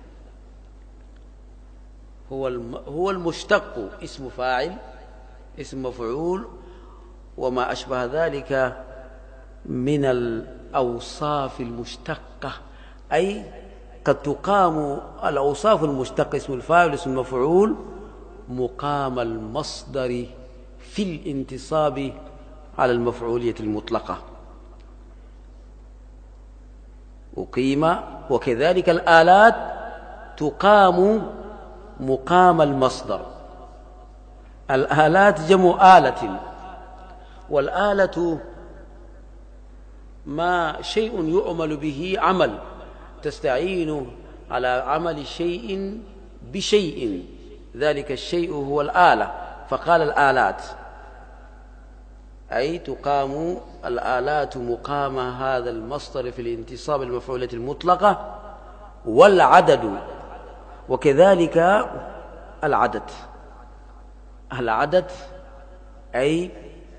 هو هو المشتق، اسم فاعل، اسم مفعول، وما أشبه ذلك من الأوصاف المشتقة. أي قد تقام الأوصاف المشتقة اسم الفاعل اسم المفعول مقام المصدر في الانتصاب على المفعولية المطلقة. أقيم. وكذلك الآلات تقام مقام المصدر. الآلات جمع آلة، والآلة ما شيء يعمل به عمل، تستعين على عمل شيء بشيء، ذلك الشيء هو الآلة. فقال الآلات أي تقام الآلات مقام هذا المصدر في الانتصاب المفعولة المطلقة. والعدد، وكذلك العدد. العدد أي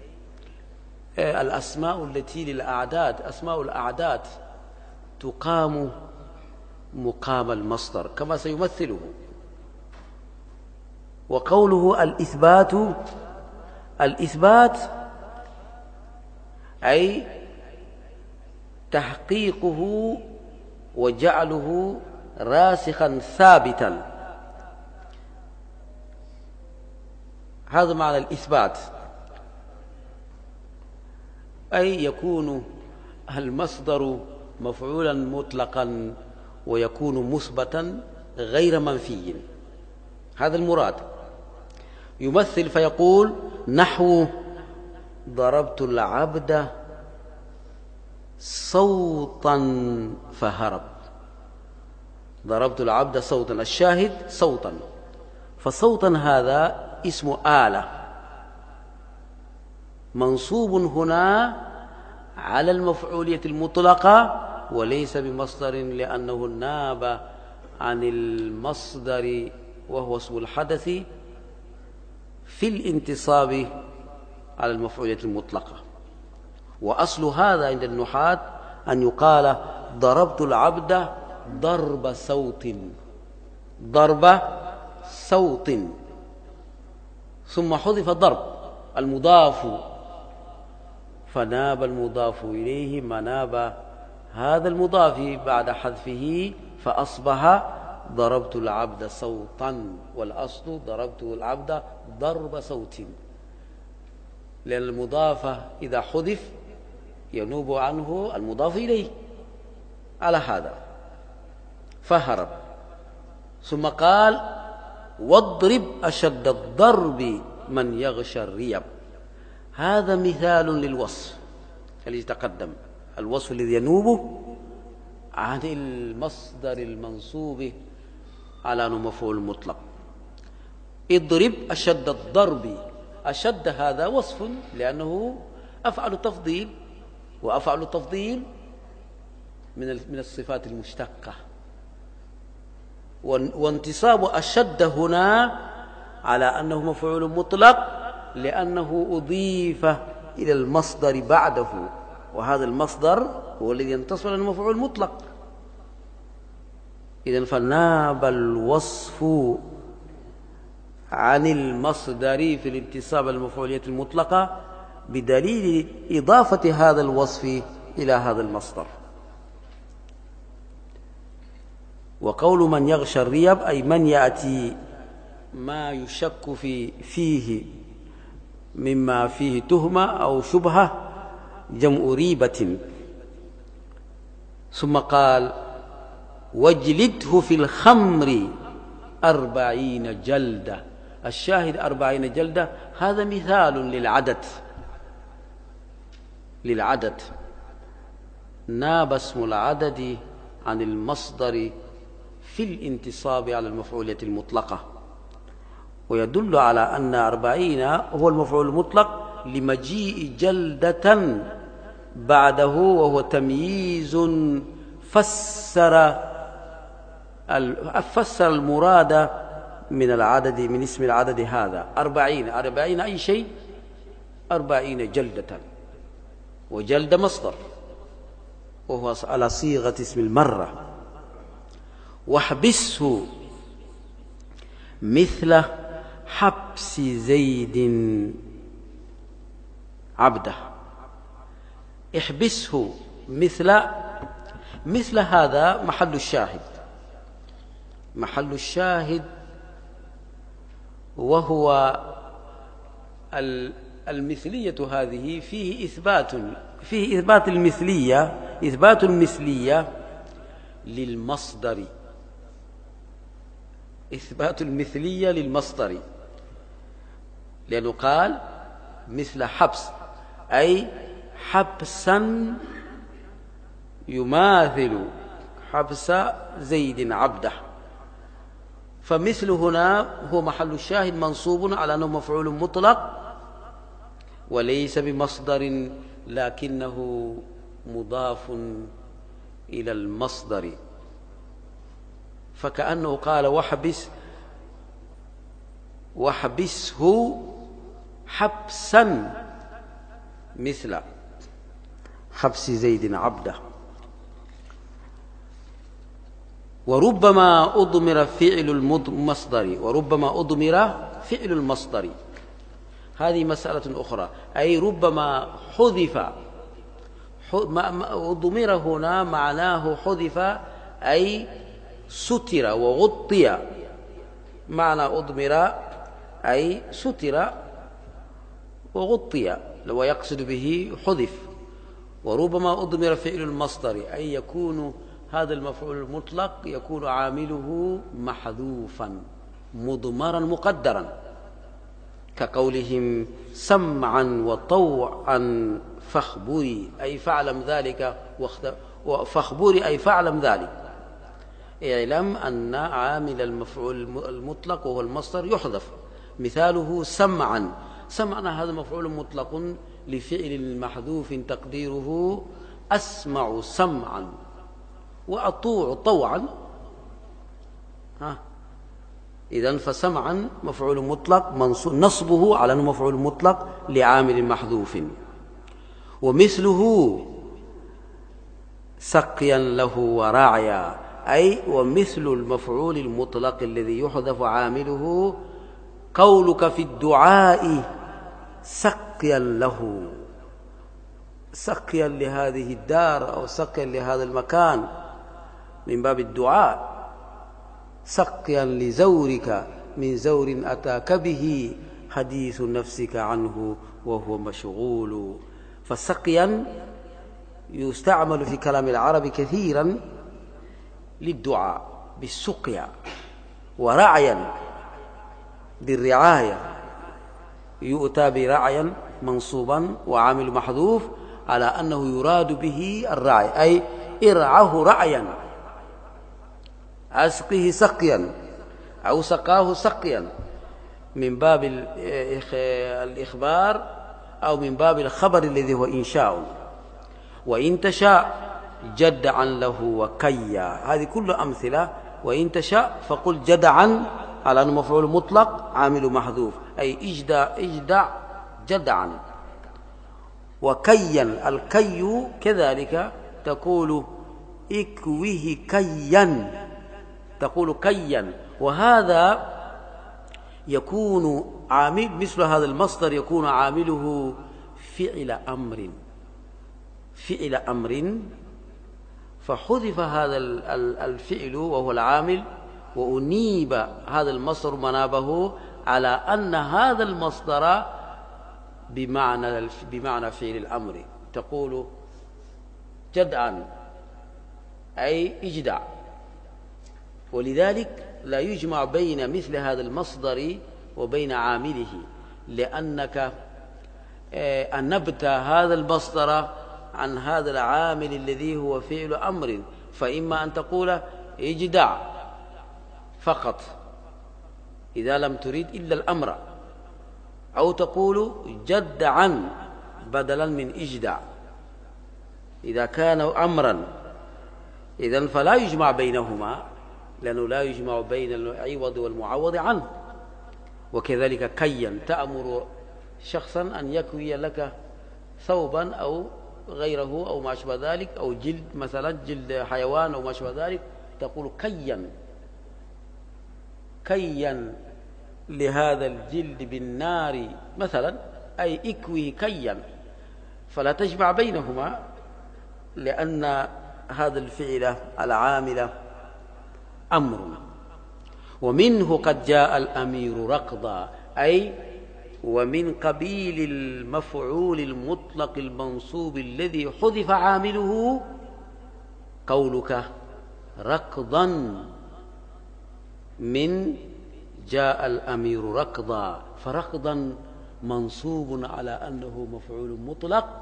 الأسماء التي للأعداد، أسماء الأعداد تقام مقام المصدر كما سيمثله. وقوله الإثبات، الإثبات أي تحقيقه وجعله راسخا ثابتا، هذا معنى الإثبات. أي يكون المصدر مفعولا مطلقا ويكون مثبتا غير منفي، هذا المراد. يمثل فيقول نحو ضربت العبد صوتا فهرب. ضربت العبد صوتا، الشاهد صوتا، فصوتا هذا اسم آلة منصوب هنا على المفعولية المطلقة وليس بمصدر، لأنه ناب عن المصدر وهو اسم الحدث في الانتصاب على المفعولية المطلقة. وأصل هذا عند النحاة أن يقال ضربت العبد ضرب صوت، ضرب صوت، ثم حذف ضرب المضاف فناب المضاف إليه مناب هذا المضاف بعد حذفه فأصبح ضربت العبد صوتا، والأصل ضربت العبد ضرب صوت، لأن المضاف إذا حذف ينوب عنه المضاف إليه على هذا فهرب. ثم قال واضرب أشد الضرب من يغشى الريب. هذا مثال للوصف الذي تقدم، الوصف الذي ينوب عن المصدر المنصوب على أنه مفعول مطلق. اضرب أشد الضرب، أشد هذا وصف لأنه أفعل تفضيل، وأفعل التفضيل من من الصفات المشتقة. وانتصاب أشد هنا على أنه مفعول مطلق لأنه أضيف إلى المصدر بعده، وهذا المصدر هو الذي ينتصب على المفعول المطلق. إذن فناب الوصف عن المصدر في الانتصاب على المفعولية المطلقة بدليل إضافة هذا الوصف إلى هذا المصدر. وقول من يغشى الريب أي من يأتي ما يشك في فيه مما فيه تهمة أو شبهة، جمع ريبة. ثم قال واجلده في الخمر أربعين جلدة. الشاهد أربعين جلدة هذا مثال للعدد، للعدد ناب اسم العدد عن المصدر في الانتصاب على المفعولية المطلقة، ويدل على أن أربعين هو المفعول المطلق لمجيء جلدة بعده، وهو تمييز فسر فسر المراد من العدد من اسم العدد هذا. أربعين أربعين أي شيء، أربعين جلدة، وجلد مصدر وهو على صيغة اسم المرة. واحبسه مثل حبس زيد عبده. احبسه مثل مثل هذا محل الشاهد، محل الشاهد وهو المثلية. هذه فيه إثبات فيه إثبات المثلية إثبات المثلية للمصدر إثبات المثلية للمصدر، لأنه قال مثل حبس، أي حبسا يماثل حبس زيد عبده. فمثل هنا هو محل الشاهد منصوب على أنه مفعول مطلق وليس بمصدر، لكنه مضاف إلى المصدر، فكأنه قال واحبس واحبسه حبسا مثل حبس زيد عبده. وربما أضمر فعل المصدر وربما أضمر فعل المصدر، هذه مسألة أخرى. أي ربما حذف، أضمر هنا معناه حذف أي ستر وغطي، معنى أضمر أي ستر وغطي، لو يقصد به حذف. وربما أضمر فعل المصدر، أي يكون هذا المفعول المطلق يكون عامله محذوفا مضمرا مقدرا، كقولهم سمعا وطوعا فاخبري، أي فاعلم ذلك، فاخبري أي فاعلم ذلك. اعلم أن عامل المفعول المطلق وهو المصدر يحذف. مثاله سمعا، سمعنا هذا مفعول مطلق لفعل محذوف تقديره أسمع سمعا، وأطوع طوعا. ها إذن فسمعا مفعول مطلق منصوب نصبه على أنه مفعول مطلق لعامل محذوف. ومثله سقيا له وراعيا، أي ومثل المفعول المطلق الذي يحذف عامله قولك في الدعاء سقيا له، سقيا لهذه الدار أو سقيا لهذا المكان من باب الدعاء، سقيا لزورك من زور أتاك به حديث نفسك عنه وهو مشغول. فسقيا يستعمل في كلام العرب كثيرا للدعاء بالسقيا، ورعيا بالرعاية، يؤتى برعيا منصوبا وعامل محذوف على أنه يراد به الرعي، أي ارعه رعيا، أسقه سقيا أو سقاه سقيا، من باب الإخبار أو من باب الخبر الذي هو إنشاء. وإن تشاء جدعا له وكيا، هذه كل أمثلة. وإن تشاء فقل جدعا على أنه مفعول مطلق عامل محذوف، أي اجدع اجدع جدعا. وكيا، الكي كذلك تقول اكوه كيا، تقول كيا. وهذا يكون عامل مثل هذا المصدر يكون عامله فعل أمر فعل أمر فحذف هذا الفعل وهو العامل، وأنيب هذا المصدر منابه على أن هذا المصدر بمعنى بمعنى فعل الأمر. تقول جدعا أي اجدع. ولذلك لا يجمع بين مثل هذا المصدر وبين عامله، لأنك أنبت هذا المصدر عن هذا العامل الذي هو فعل أمر، فإما أن تقول اجدع فقط إذا لم تريد إلا الأمر، أو تقول جدعا بدلا من اجدع إذا كان أمرا. إذن فلا يجمع بينهما، لأنه لا يجمع بين العوض والمعوض عنه. وكذلك كيا، تأمر شخصا أن يكوي لك ثوبا أو غيره أو ما أشبه ذلك، أو جلد مثلا جلد حيوان أو ما أشبه ذلك، تقول كيا كيا لهذا الجلد بالنار مثلا، أي اكوي كيا، فلا تجمع بينهما، لأن هذا الفعل العامل أمر. ومنه قد جاء الأمير ركضا، أي ومن قبيل المفعول المطلق المنصوب الذي حذف عامله قولك ركضا، من جاء الأمير ركضا، فركضا منصوب على أنه مفعول مطلق.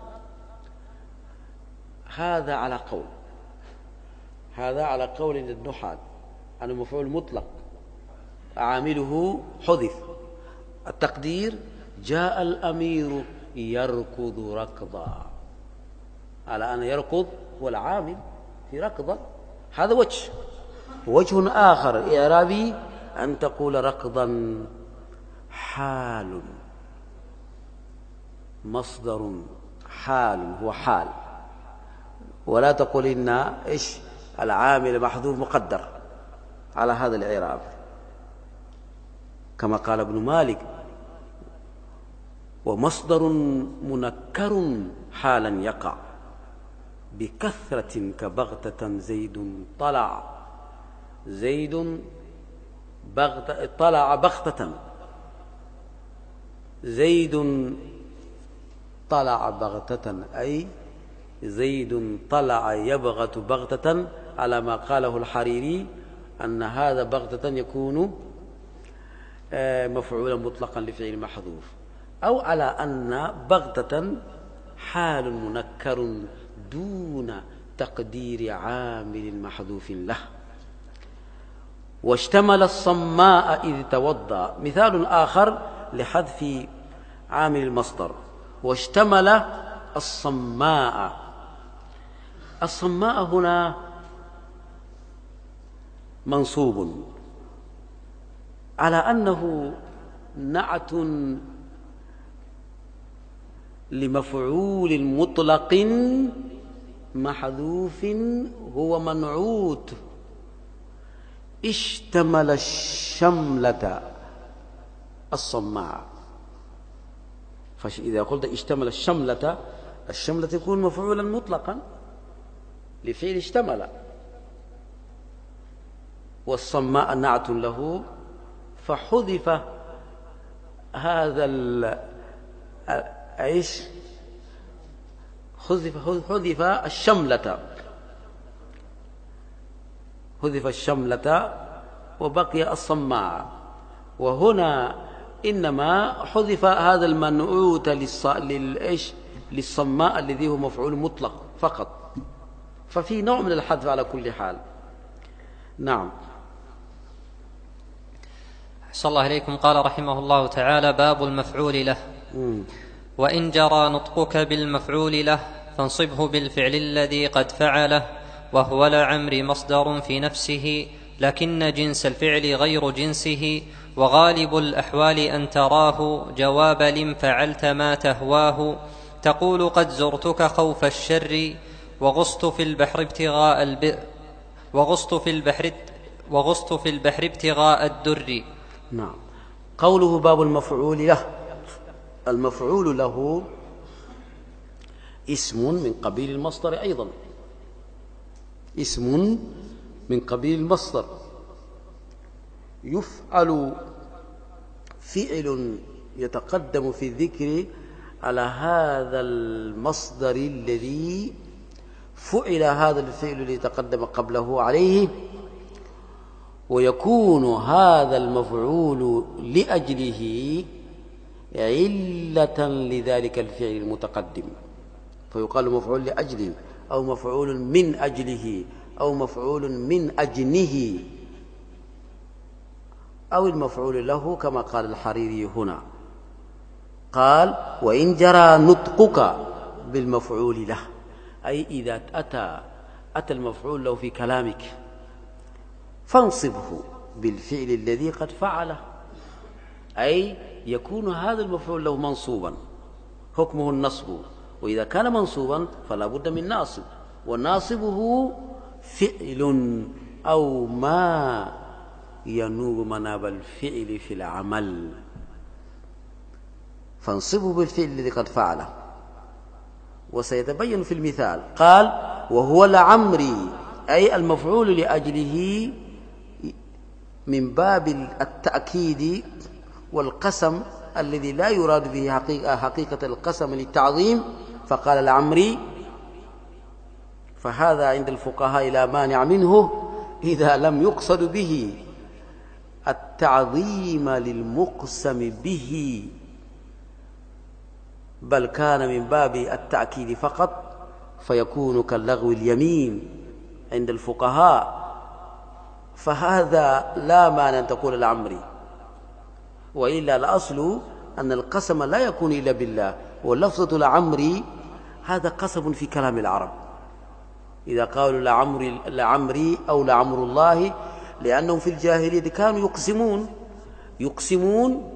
هذا على قول هذا على قول النحاة أنه مفعول مطلق عامله حذف. التقدير جاء الأمير يركض ركضا، على أن يركض هو العامل في ركضا. هذا وجه. وجه آخر إعرابي أن تقول ركضا حال، مصدر حال هو حال، ولا تقول إن إيش العامل محذوف مقدر على هذا الإعراب، كما قال ابن مالك ومصدر منكر حالا يقع بكثرة كبغتة زيد طلع زيد بغتة طلع بغتة زيد طلع بغتة، أي زيد طلع يبغت بغتة، على ما قاله الحريري أن هذا بغتة يكون مفعولا مطلقا لفعل محذوف، أو على أن بغتة حال منكر دون تقدير عامل محذوف له. واشتمل الصماء إذ توضأ، مثال آخر لحذف عامل المصدر. واشتمل الصماء، الصماء هنا منصوب على أنه نعت لمفعول مطلق محذوف هو منعوت. اشتمل الشملة الصماء، فإذا قلت اشتمل الشملة، الشملة تكون مفعولا مطلقا لفعل اشتمل، والصماء نعت له، فحذف هذا ايش حذف حذف الشملة حذف الشملة وبقي الصماء. وهنا إنما حذف هذا المنعوت للإيش للصماء الذي هو مفعول مطلق فقط، ففي نوع من الحذف على كل حال. نعم. أحسن الله إليكم. قال رحمه الله تعالى: باب المفعول له. م. وإن جرى نطقك بالمفعول له فانصبه بالفعل الذي قد فعله، وهو لعمر مصدر في نفسه، لكن جنس الفعل غير جنسه، وغالب الأحوال أن تراه جواب لم فعلت ما تهواه. تقول قد زرتك خوف الشر، وغصت في البحر ابتغاء البئر وغصت في البحر وغصت في البحر ابتغاء الدر. نعم. قوله باب المفعول له، المفعول له اسم من قبيل المصدر، أيضا اسم من قبيل المصدر، يفعل فعل يتقدم في الذكر على هذا المصدر الذي فعل هذا الفعل الذي تقدم قبله عليه، ويكون هذا المفعول لأجله علة لذلك الفعل المتقدم. فيقال مفعول لأجله، أو مفعول من أجله، أو مفعول من أجنه، أو المفعول له كما قال الحريري هنا. قال: وإن جرى نطقك بالمفعول له، أي إذا أتى أتى المفعول له في كلامك فانصبه بالفعل الذي قد فعله، أي يكون هذا المفعول له منصوبا حكمه النصب، وإذا كان منصوبا فلا بد من ناصب، وناصبه فعل أو ما ينوب مناب الفعل في العمل، فانصبه بالفعل الذي قد فعله. وسيتبين في المثال. قال: وهو لعمري، أي المفعول لأجله من باب التأكيد والقسم الذي لا يراد به حقيقة, حقيقة القسم للتعظيم، فقال لعمري، فهذا عند الفقهاء لا مانع منه إذا لم يقصد به التعظيم للمقسم به، بل كان من باب التأكيد فقط، فيكون كاللغو اليمين عند الفقهاء، فهذا لا مانع أن تقول لعمري. وإلا الأصل أن القسم لا يكون إلا بالله، واللفظة لعمري هذا قسم في كلام العرب، إذا قالوا لعمري, لعمري أو لعمر الله، لأنهم في الجاهلية كانوا يقسمون يقسمون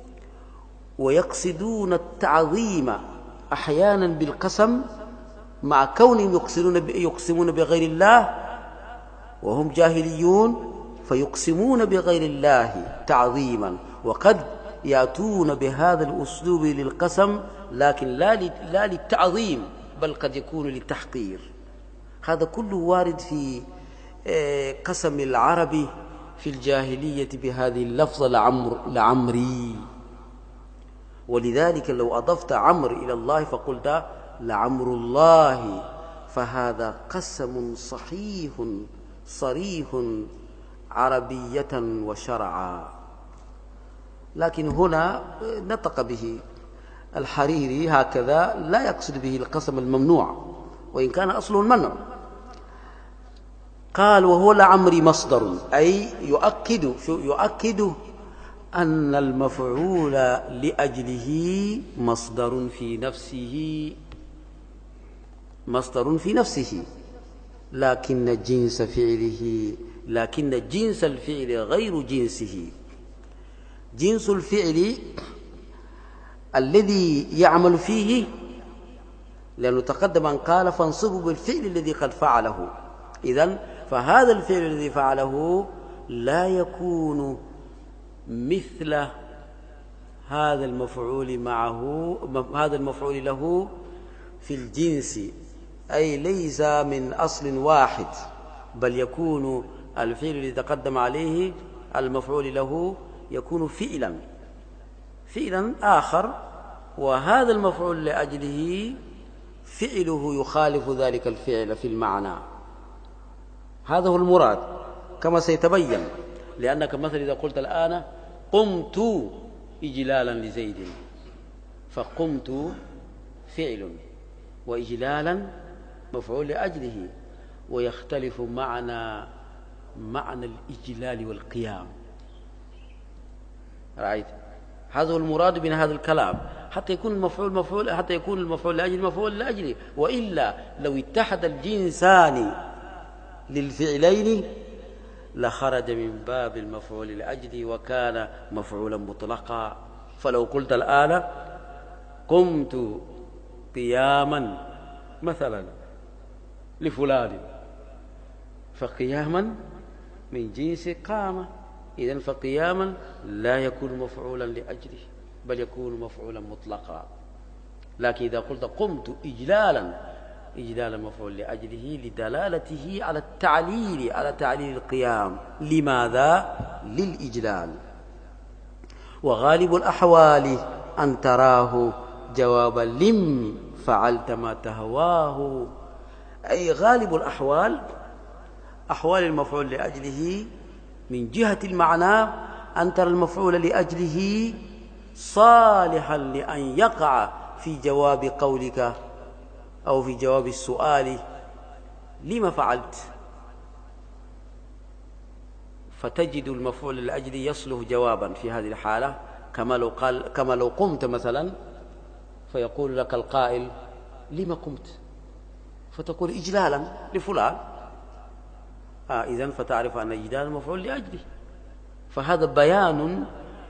ويقصدون التعظيم أحيانا بالقسم، مع كونهم يقسمون يقسمون بغير الله وهم جاهليون، فيقسمون بغير الله تعظيما، وقد يأتون بهذا الأسلوب للقسم لكن لا لا للتعظيم، بل قد يكون للتحقير. هذا كله وارد في قسم العرب في الجاهلية بهذه اللفظة لعمر لعمري. ولذلك لو أضفت عمر إلى الله فقلت لعمر الله، فهذا قسم صحيح صريح عربية وشرعا. لكن هنا نطق به الحريري هكذا، لا يقصد به القسم الممنوع، وإن كان أصله المنع. قال: وهو لعمري مصدر، أي يؤكد يؤكد أن المفعول لأجله مصدر في نفسه مصدر في نفسه لكن جنس فعله لكن جنس الفعل غير جنسه. جنس الفعل الذي يعمل فيه، لأنه تقدم أن قال فانصبوا بالفعل الذي قد فعله، إذن فهذا الفعل الذي فعله لا يكون مثل هذا المفعول معه هذا المفعول له في الجنس، أي ليس من أصل واحد، بل يكون الفعل الذي تقدم عليه المفعول له يكون فعلا فعلا آخر، وهذا المفعول لأجله فعله يخالف ذلك الفعل في المعنى. هذا هو المراد كما سيتبين. لأنك مثلا إذا قلت الآن قمت إجلالا لزيد، فقمت فعل وإجلالا مفعول لأجله، ويختلف معنى معنى الإجلال والقيام. رأيت؟ هذا هو المراد من هذا الكلام، حتى يكون المفعول مفعول حتى يكون المفعول لأجل مفعول لأجله. وإلا لو اتحد الجنسان للفعلين لخرج من باب المفعول لأجله وكان مفعولا مطلقا. فلو قلت الآن قمت قياما مثلا لفلان، فقياما من جنس قام، إذن فقياما لا يكون مفعولا لأجله بل يكون مفعولا مطلقا. لكن إذا قلت قمت إجلالا، إجلالا مفعول لأجله لدلالته على التعليل على تعليل القيام. لماذا؟ للإجلال. وغالب الأحوال أن تراه جوابا لم فعلت ما تهواه، أي غالب الأحوال أحوال المفعول لأجله من جهة المعنى أن ترى المفعول لأجله صالحا لأن يقع في جواب قولك أو في جواب السؤال لما فعلت، فتجد المفعول لأجله يصله جوابا في هذه الحالة، كما لو قال كما لو قمت مثلا فيقول لك القائل لما قمت، فتقول إجلالا لفلان، آه إذن فتعرف أن إجلال المفعول لأجله. فهذا بيان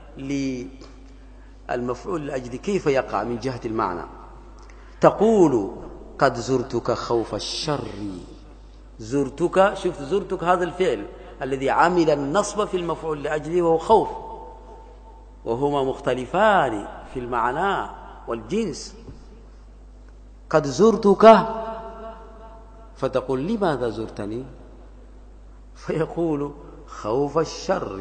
للمفعول لأجله كيف يقع من جهة المعنى. تقول قد زرتك خوف الشر. زرتك، شفت زرتك هذا الفعل الذي عمل النصب في المفعول لأجله وهو خوف، وهما مختلفان في المعنى والجنس. قد زرتك، فتقول لماذا زرتني، فيقول خوف الشر.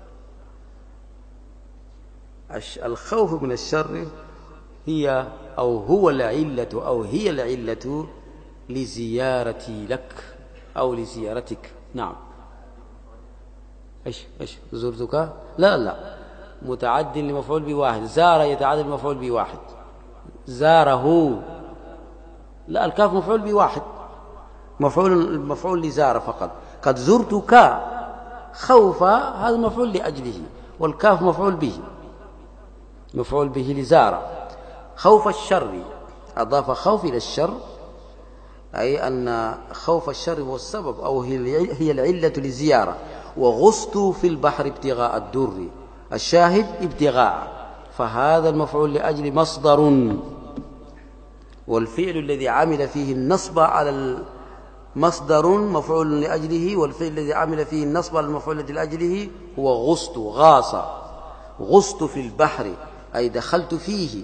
الخوف من الشر هي أو هو العلة أو هي العلة لزيارتي لك أو لزيارتك. نعم. إيش إيش زرتك؟ لا لا، متعد لمفعول بواحد. زار يتعدى لمفعول بواحد. زاره، لا، الكاف مفعول بواحد، مفعول مفعول لزار فقط. قد زرتك خوف هذا مفعول لأجله، والكاف مفعول به، مفعول به لزار. خوف الشر، أضاف خوف إلى الشر، أي أن خوف الشر هو السبب أو هي العلة للزيارة. وغصت في البحر ابتغاء الدر، الشاهد ابتغاء، فهذا المفعول لأجل مصدر، والفعل الذي عمل فيه النصب على مصدر مفعول لأجله، والفعل الذي عمل فيه النصب على المفعول لأجله هو غصت، غاص. غصت في البحر أي دخلت فيه،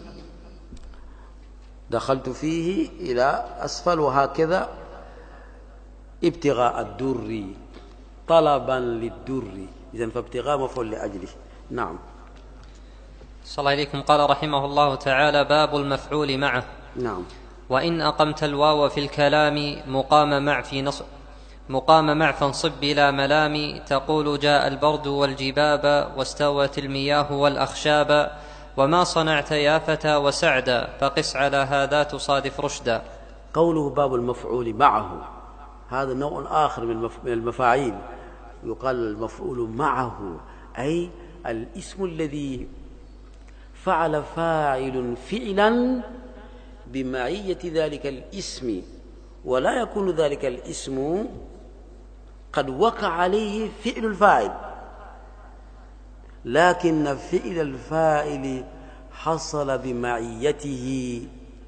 دخلت فيه إلى أسفل، وهكذا ابتغاء الدر، طلبا للدر، إذن فابتغاء مفعول لأجله. نعم. صلى الله عليكم. قال رحمه الله تعالى: باب المفعول معه. نعم. وإن أقمت الواو في الكلام مقام مع في نصب مقام مع فانصب بلا ملام، تقول جاء البرد والجباب واستوت المياه والأخشاب، وما صنعت يا فتى وسعدا، فقس على هذا تصادف رشدا. قوله باب المفعول معه، هذا نوع آخر من المفاعيل، يقال المفعول معه أي الاسم الذي فعل فاعل فعلا بمعية ذلك الاسم، ولا يكون ذلك الاسم قد وقع عليه فعل الفاعل، لكن فعل الفاعل حصل بمعيته،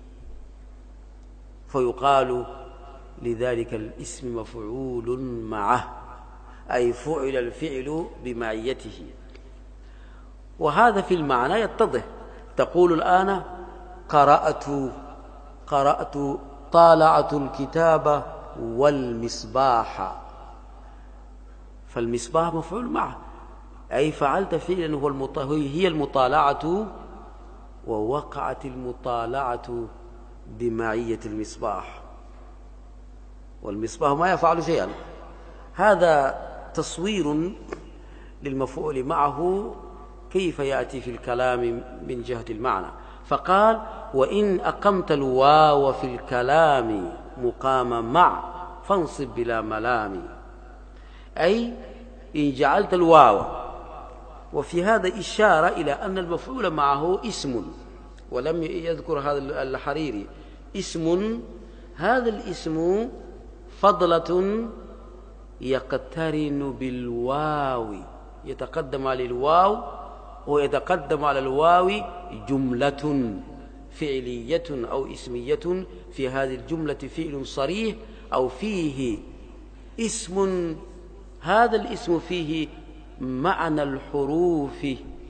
فيقال لذلك الاسم مفعول معه، أي فعل الفعل بمعيته. وهذا في المعنى يتضح. تقول الآن قرأت قرأت طالعت الكتاب والمصباح، فالمصباح مفعول معه، أي فعلت فعلا هو المط... هي المطالعة، ووقعت المطالعة بمعية المصباح، والمصباح ما يفعل شيئا. هذا تصوير للمفعول معه كيف يأتي في الكلام من جهة المعنى. فقال: وإن أقمت الواو في الكلام مقام مع فانصب بلا ملام، أي إن جعلت الواو. وفي هذا إشارة إلى أن المفعول معه اسم، ولم يذكر هذا الحريري اسم. هذا الاسم فضلة يقترن بالواو، يتقدم على الواو ويتقدم على الواو جملة فعلية أو اسمية. في هذه الجملة فعل صريح أو فيه اسم، هذا الاسم فيه معنى الحروف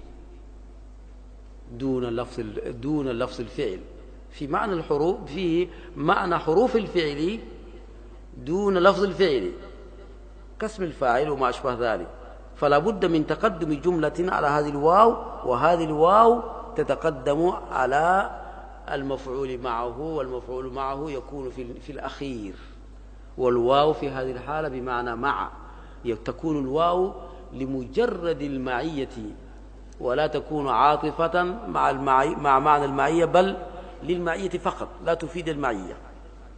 دون لفظ دون لفظ الفعل، في معنى الحروف، فيه معنى حروف الفعل دون لفظ الفعل كاسم الفاعل وما أشبه ذلك. فلا بد من تقدم جملة على هذه الواو، وهذه الواو تتقدم على المفعول معه، والمفعول معه يكون في, في الأخير. والواو في هذه الحالة بمعنى مع، تكون الواو لمجرد المعية، ولا تكون عاطفة مع, المعي مع معنى المعية، بل للمعية فقط، لا تفيد المعية.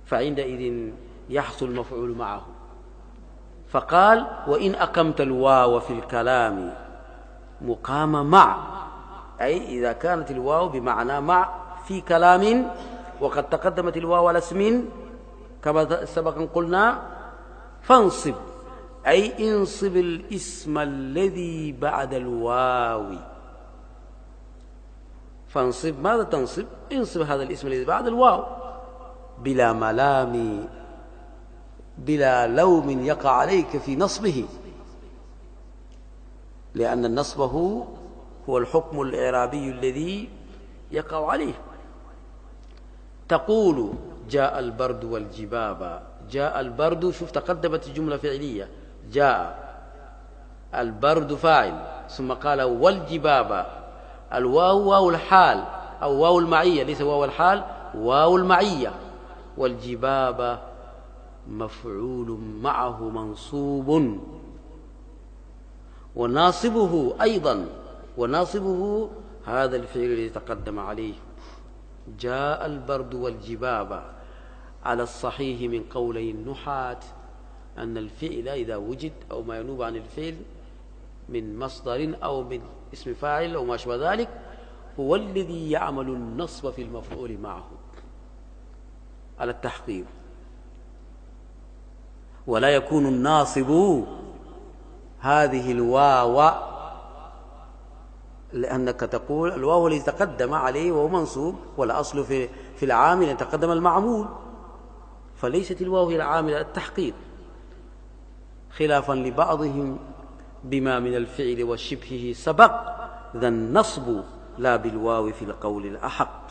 فعندئذ يحصل المفعول معه. فقال وإن أقمت الواو في الكلام مقام مع، أي إذا كانت الواو بمعنى مع في كلام وقد تقدمت الواو على اسم كما سبقا قلنا، فانصب، أي انصب الاسم الذي بعد الواو. فانصب، ماذا تنصب؟ انصب هذا الاسم الذي بعد الواو بلا ملام، بلا لوم يقع عليك في نصبه، لأن نصبه هو الحكم الإعرابي الذي يقع عليه. تقول جاء البرد والجباب. جاء البرد، شوف تقدمت الجملة فعلية، جاء البرد فاعل، ثم قال والجباب، الواو واو الحال أو واو المعية، ليس واو الحال، واو المعية، والجباب مفعول معه منصوب، وناصبه أيضا، وناصبه هذا الفعل الذي تقدم عليه، جاء البرد والجباب. على الصحيح من قولي النحاة أن الفعل إذا وجد أو ما ينوب عن الفعل من مصدر أو من اسم فاعل أو ما شابه ذلك هو الذي يعمل النصب في المفعول معه على التحقيق، ولا يكون الناصب هذه الواو، لأنك تقول الواو الذي تقدم عليه وهو منصوب، والأصل في في العامل أن تقدم المعمول، فليست الواو هي العامل التحقيق، خلافا لبعضهم بما من الفعل وشبهه سبق ذا النصب لا بالواو في القول الأحق.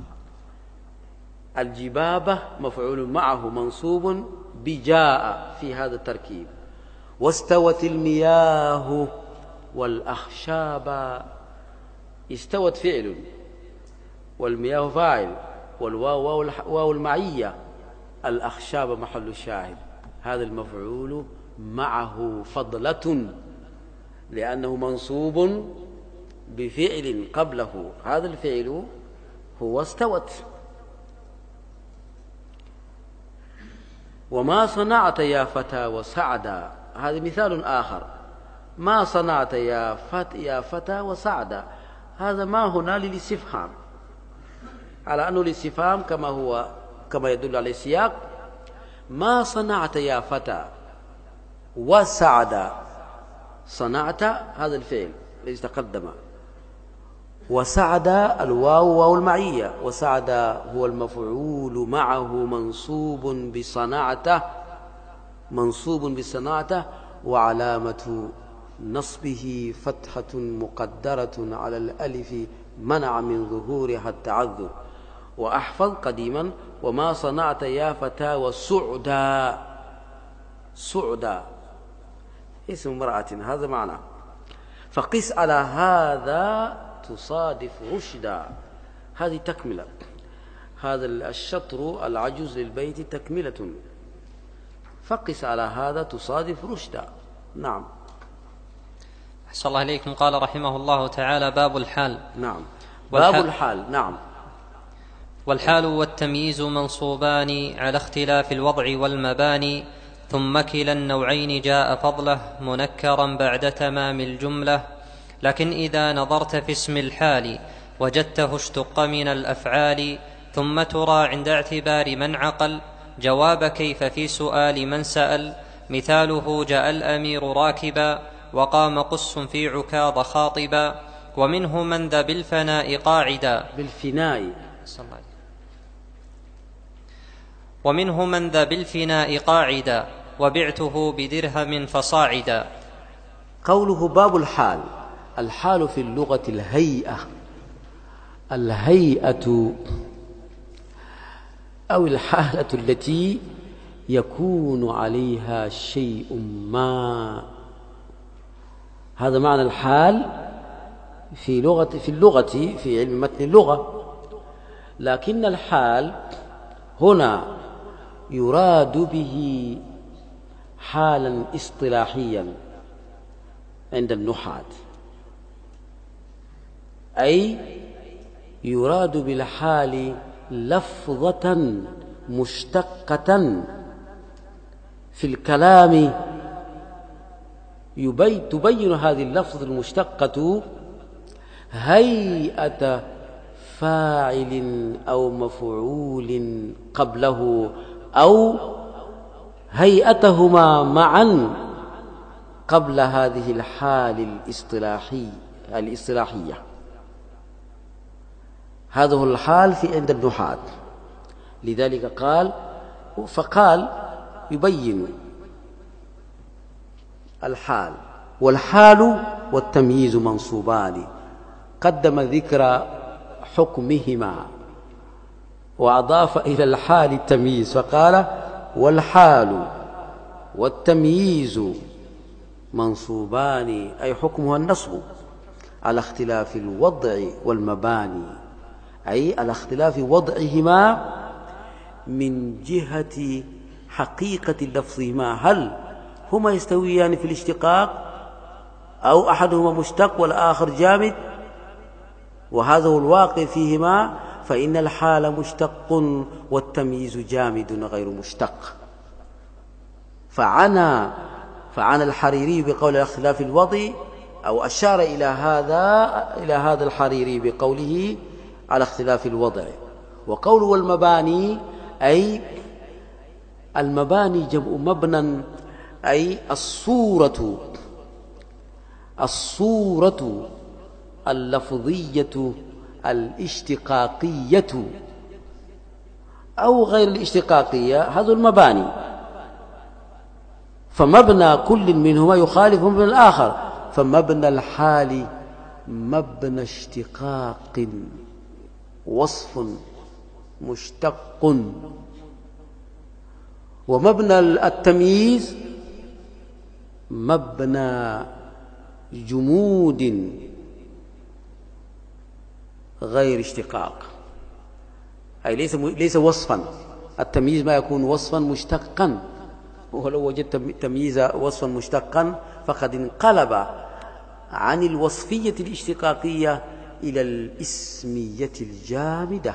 الجبابة مفعول معه منصوب بجاء في هذا التركيب. واستوت المياه والأخشاب، استوت فعل والمياه فاعل والواو واو المعية، الأخشاب محل الشاهد، هذا المفعول معه فضلة لأنه منصوب بفعل قبله، هذا الفعل هو استوت. وما صنعت يا فتى وسعدا، هذا مثال آخر، ما صنعت يا فتى يا فتى وسعدا، هذا ما هنا للاستفهام، على أنه الاستفهام كما هو كما يدل عليه السياق، ما صنعت يا فتى وسعدا، صنعت هذا الفعل الذي تقدم، وسعد الواو واو المعية، وسعد هو المفعول معه منصوب بصنعته، منصوب بصنعته، وعلامة نصبه فتحة مقدرة على الألف منع من ظهورها التعذر. وأحفظ قديما وما صنعت يا فتى وسعدا، سعدا اسم امرأة، هذا معنى، فقس على هذا تصادف رشدا، هذه تكملة، هذا الشطر العجوز للبيت تكملة، فقس على هذا تصادف رشدا. نعم. أحسن الله إليكم. قال رحمه الله تعالى باب الحال. نعم، باب الحال. نعم. والحال والتمييز منصوبان على اختلاف الوضع والمباني، ثم كلا النوعين جاء فضله منكرا بعد تمام الجملة، لكن إذا نظرت في اسم الحال وجدته اشتق من الأفعال، ثم ترى عند اعتبار من عقل جواب كيف في سؤال من سأل، مثاله جاء الأمير راكبا وقام قس في عكاظ خاطبا، ومنه من ذا بالفناء قاعدا، بالفناء ومنه من ذا بالفناء قاعدا وبعته بدرهم فصاعدا. قوله باب الحال، الحال في اللغة الهيئة، الهيئة أو الحالة التي يكون عليها شيء ما، هذا معنى الحال في لغة في اللغة في علم متن اللغة. لكن الحال هنا يراد به حالا اصطلاحيا عند النحاة، أي يراد بالحال لفظة مشتقة في الكلام يبين تبين هذه اللفظة المشتقة هيئة فاعل أو مفعول قبله أو هيئتهما معا قبل هذه الحال الاصطلاحي الاصطلاحية. هذا هو الحال في عند النحاة. لذلك قال فقال يبين الحال، والحال والتمييز منصوبان، قدم ذكر حكمهما وأضاف إلى الحال التمييز فقال والحال والتمييز منصوبان، أي حكمها النصب على اختلاف الوضع والمباني، أي على اختلاف وضعهما من جهة حقيقة لفظهما، هل هما يستويان في الاشتقاق أو أحدهما مشتق والآخر جامد، وهذا هو الواقع فيهما، فإن الحال مشتق والتمييز جامد غير مشتق. فعنى فعنى الحريري بقول اختلاف الوضع، أو أشار إلى هذا إلى هذا الحريري بقوله على اختلاف الوضع. وقول والمباني أي المباني جمع مبنى، أي الصورة الصورة اللفظية الاشتقاقية أو غير الاشتقاقية، هذا المباني. فمبنى كل منهما يخالف مبنى الآخر، فمبنى الحال مبنى اشتقاق وصف مشتق، ومبنى التمييز مبنى جمود غير اشتقاق، أي ليس ليس وصفا. التمييز ما يكون وصفا مشتقا، ولو وجدت تمييز وصفا مشتقا فقد انقلب عن الوصفية الاشتقاقية إلى الاسمية الجامدة،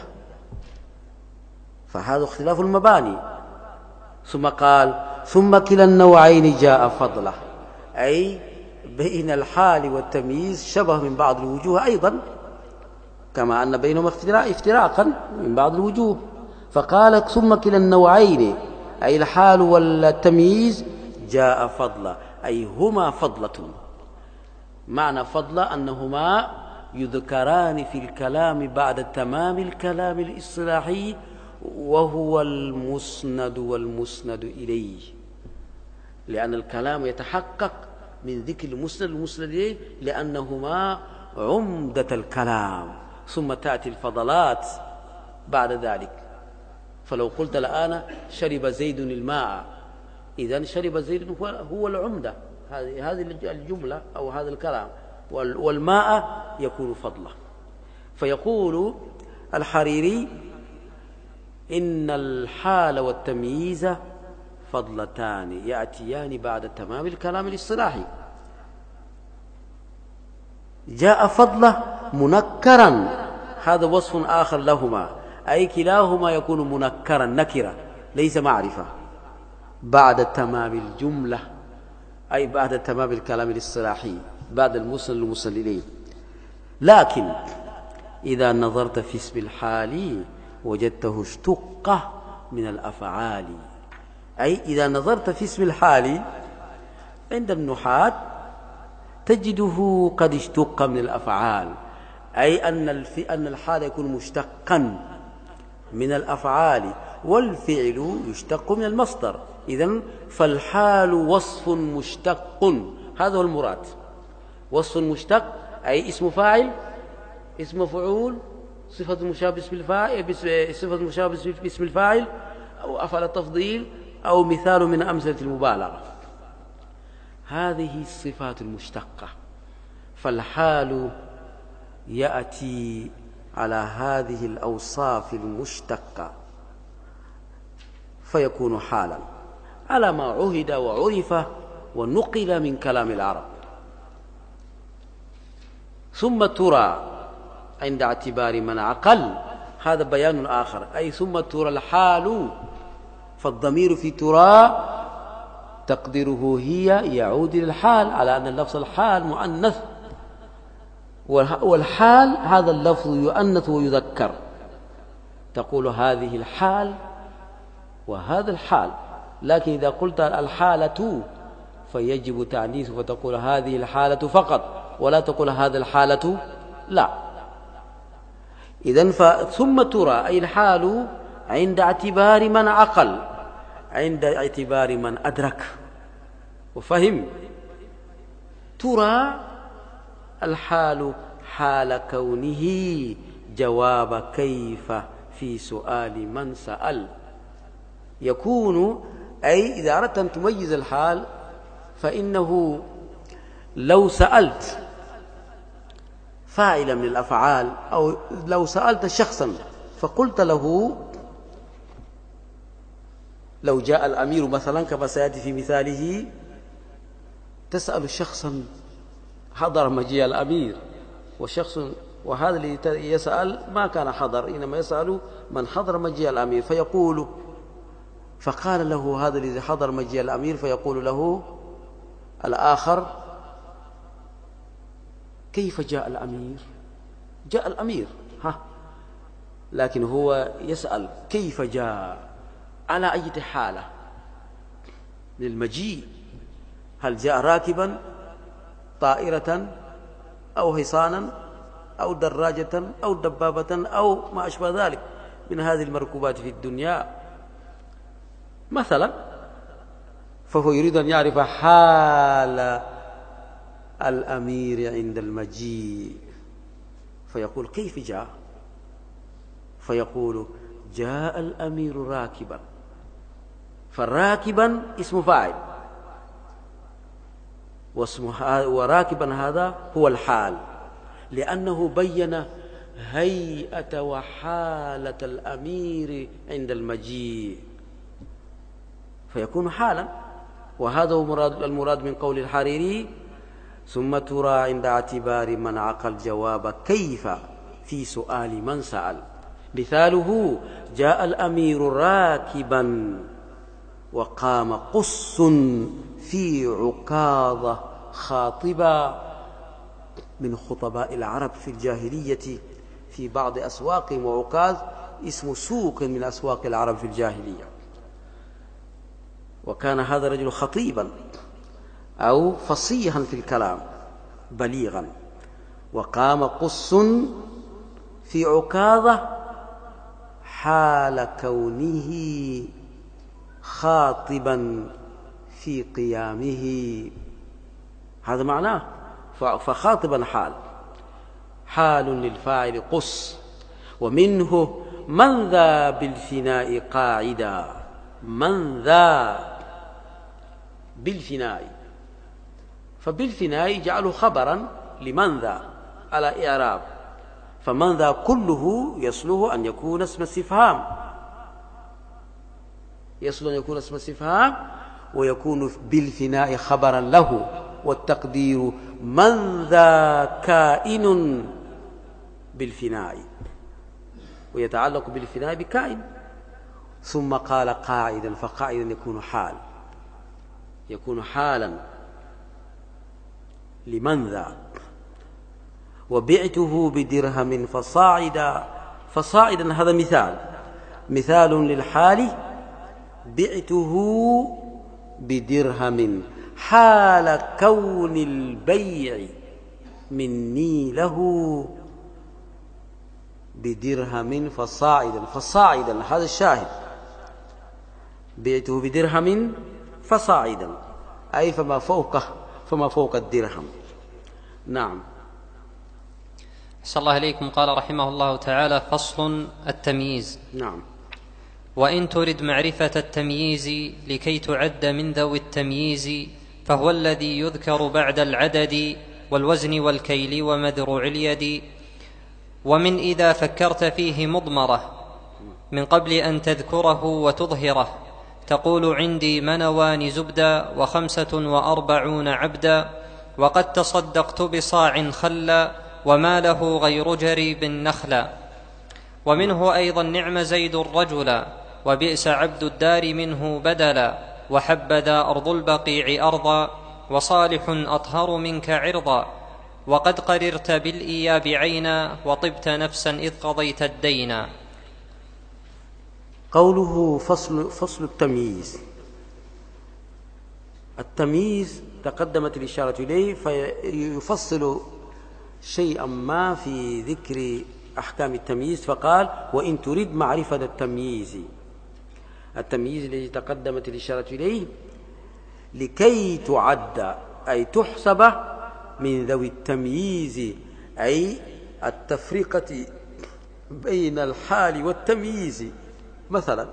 فهذا اختلاف المباني. ثم قال ثم كلا النوعين جاء فضله، أي بين الحال والتمييز شبه من بعض الوجوه أيضا، كما أن بينهما افتراقا من بعض الوجوه. فقال ثم كلا النوعين أي الحال والتمييز جاء فضلا، أي هما فضلة. معنى فضلة أنهما يذكران في الكلام بعد تمام الكلام الاصطلاحي، وهو المسند والمسند إليه، لأن الكلام يتحقق من ذكر المسند والمسند إليه لأنهما عمدة الكلام، ثم تأتي الفضلات بعد ذلك. فلو قلت الآن شرب زيد الماء، إذن شرب زيد هو العمدة، هذه الجملة أو هذا الكلام، والماء يكون فضلا. فيقول الحريري إن الحال والتمييز فضلتان يأتيان بعد تمام الكلام الاصطلاحي. جاء فضله منكرا، هذا وصف آخر لهما، أي كلاهما يكون منكرا نكرة ليس معرفة بعد تمام الجملة، أي بعد تمام الكلام الاصطلاحي، بعد المسند المسند إليه. لكن إذا نظرت في اسم الحال وجدته اشتق من الأفعال، أي إذا نظرت في اسم الحال عند النحاة تجده قد اشتق من الأفعال، أي أن أن الحال يكون مشتقا من الأفعال، والفعل يشتق من المصدر. إذن فالحال وصف مشتق، هذا هو المراد. وصف مشتق أي اسم فاعل، اسم مفعول، صفة مشابهة باسم الفاعل، صفة مشابهة باسم الفاعل، أو أفعل التفضيل، أو مثال من أمثلة المبالغة. هذه الصفات المشتقة. فالحال يأتي على هذه الأوصاف المشتقة فيكون حالا على ما عهد وعرف ونقل من كلام العرب. ثم ترى عند اعتبار من عقل هذا بيان آخر، أي ثم ترى الحال، فالضمير في ترى تقديره هي يعود إلى الحال، على أن اللفظ الحال مؤنث، والحال هذا اللفظ يؤنث ويذكر، تقول هذه الحال وهذا الحال. لكن إذا قلت الحالة فيجب تعنيث، فتقول هذه الحالة فقط، ولا تقول هذا الحالة، لا. إذن ثم ترى أي الحال عند اعتبار من عقل، عند اعتبار من أدرك وفهم. ترى الحال حال كونه جواب كيف في سؤال من سأل، يكون أي إذا أردت أن تميز الحال فإنه لو سألت فاعلا من الأفعال، أو لو سألت شخصا فقلت له، لو جاء الأمير مثلا كما سيأتي في مثاله، تسأل شخصا حضر مجيء الأمير، وشخص وهذا اللي يسأل ما كان حضر، إنما يسأل من حضر مجيء الأمير، فيقول فقال له هذا الذي حضر مجيء الأمير، فيقول له الآخر كيف جاء الأمير؟ جاء الأمير ها، لكن هو يسأل كيف جاء، على أي حالة للمجيء، هل جاء راكبا طائرة أو حصانا أو دراجة أو دبابة أو ما أشبه ذلك من هذه المركوبات في الدنيا مثلا، فهو يريد أن يعرف حال الأمير عند المجيء، فيقول كيف جاء؟ فيقول جاء الأمير راكبا، فالراكبا اسم فاعل، وراكبا هذا هو الحال، لأنه بين هيئة وحالة الأمير عند المجيء، فيكون حالا. وهذا هو المراد من قول الحريري ثم ترى عند اعتبار من عقل جواب كيف في سؤال من سأل. مثاله جاء الأمير راكبا وقام قص في عكاظة خاطبا، من خطباء العرب في الجاهلية في بعض أسواقهم، وعكاظ اسم سوق من أسواق العرب في الجاهلية، وكان هذا الرجل خطيبا أو فصيحا في الكلام بليغا، وقام قص في عكاظة حال كونه خاطبا في قيامه، هذا معناه، فخاطبا حال حال للفاعل قص. ومنه من ذا بالفناء قاعدا، من ذا بالفناء، فبالفناء جعله خبرا لمن ذا على إعراب، فمن ذا كله يصله أن يكون اسم استفهام، يصل أن يكون اسم استفهام، ويكون بالفناء خبرا له، والتقدير من ذا كائن بالفناء، ويتعلق بالفناء بكائن. ثم قال قاعدا، فقاعدا يكون حال، يكون حالا لمن ذا. وبعته بدرهم فصاعدا، فصاعدا هذا مثال، مثال للحال، بعته بدرهم حال كون البيع مني له بدرهم فصاعدا، فصاعدا هذا الشاهد، بعته بدرهم فصاعدا أي فما فوقه، فما فوق الدرهم. نعم. أحسن الله إليكم. قال رحمه الله تعالى: فصل التمييز. نعم. وإن ترد معرفة التمييز لكي تعد من ذوي التمييز، فهو الذي يذكر بعد العدد والوزن والكيل ومذروع اليد. ومن إذا فكرت فيه مضمرة من قبل أن تذكره وتظهره، تقول عندي منوان زبدا وخمسة وأربعون عبدا، وقد تصدقت بصاع خلا وما له غير جريب نخلا. ومنه أيضا نعم زيد رجلا وبئس عبد الدار منه بدلا وحبذا أرض البقيع أرضا وصالح أطهر منك عرضا وقد قررت بالإياب عينا وطبت نفسا إذ قضيت الدينا. قوله فصل, فصل التمييز. التمييز تقدمت الإشارة إليه فيفصل شيئا ما في ذكر أحكام التمييز، فقال وإن تريد معرفة التمييز. التمييز الذي تقدمت الإشارة إليه لكي تعد أي تحسب من ذوي التمييز، أي التفرقة بين الحال والتمييز. مثلا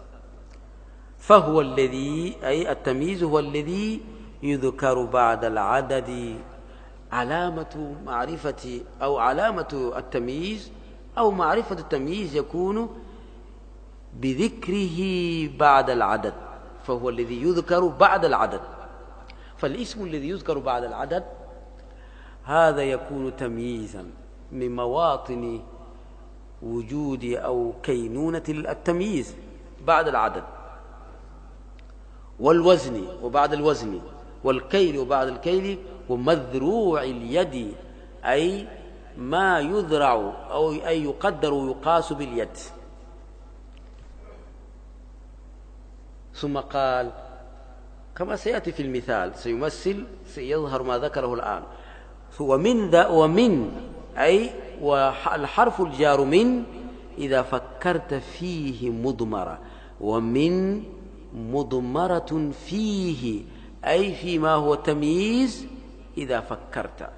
فهو الذي أي التمييز هو الذي يذكر بعد العدد. علامة معرفة أو علامة التمييز أو معرفة التمييز يكون بذكره بعد العدد، فهو الذي يذكر بعد العدد. فالاسم الذي يذكر بعد العدد هذا يكون تمييزا من مواطن وجود أو كينونة التمييز بعد العدد، والوزن وبعد الوزن، والكيل وبعد الكيل، ومذروع اليد أي ما يذرع أو أي يقدر ويقاس باليد. ثم قال كما سيأتي في المثال سيمثل سيظهر ما ذكره الآن. ومن ذا ومن أي والحرف الجار من إذا فكرت فيه مضمرة، ومن مضمرة فيه أي فيما هو تمييز. إذا فكرت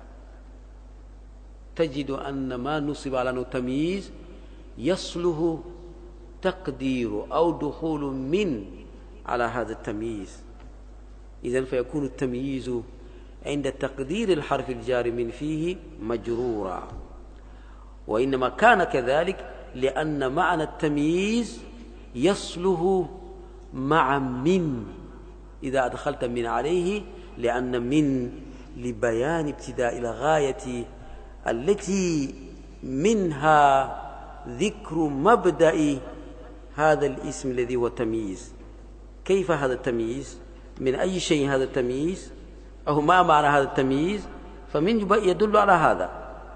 تجد أن ما نصب على أنه تمييز يصله تقدير أو دخول من على هذا التمييز. إذن فيكون التمييز عند تقدير الحرف الجار من فيه مجرورا، وإنما كان كذلك لأن معنى التمييز يصله مع من إذا أدخلت من عليه، لأن من لبيان ابتداء الغاية التي منها ذكر مبدأ هذا الاسم الذي هو تمييز. كيف هذا التمييز؟ من أي شيء هذا التمييز؟ أو ما معنى هذا التمييز؟ فمن يدل على هذا.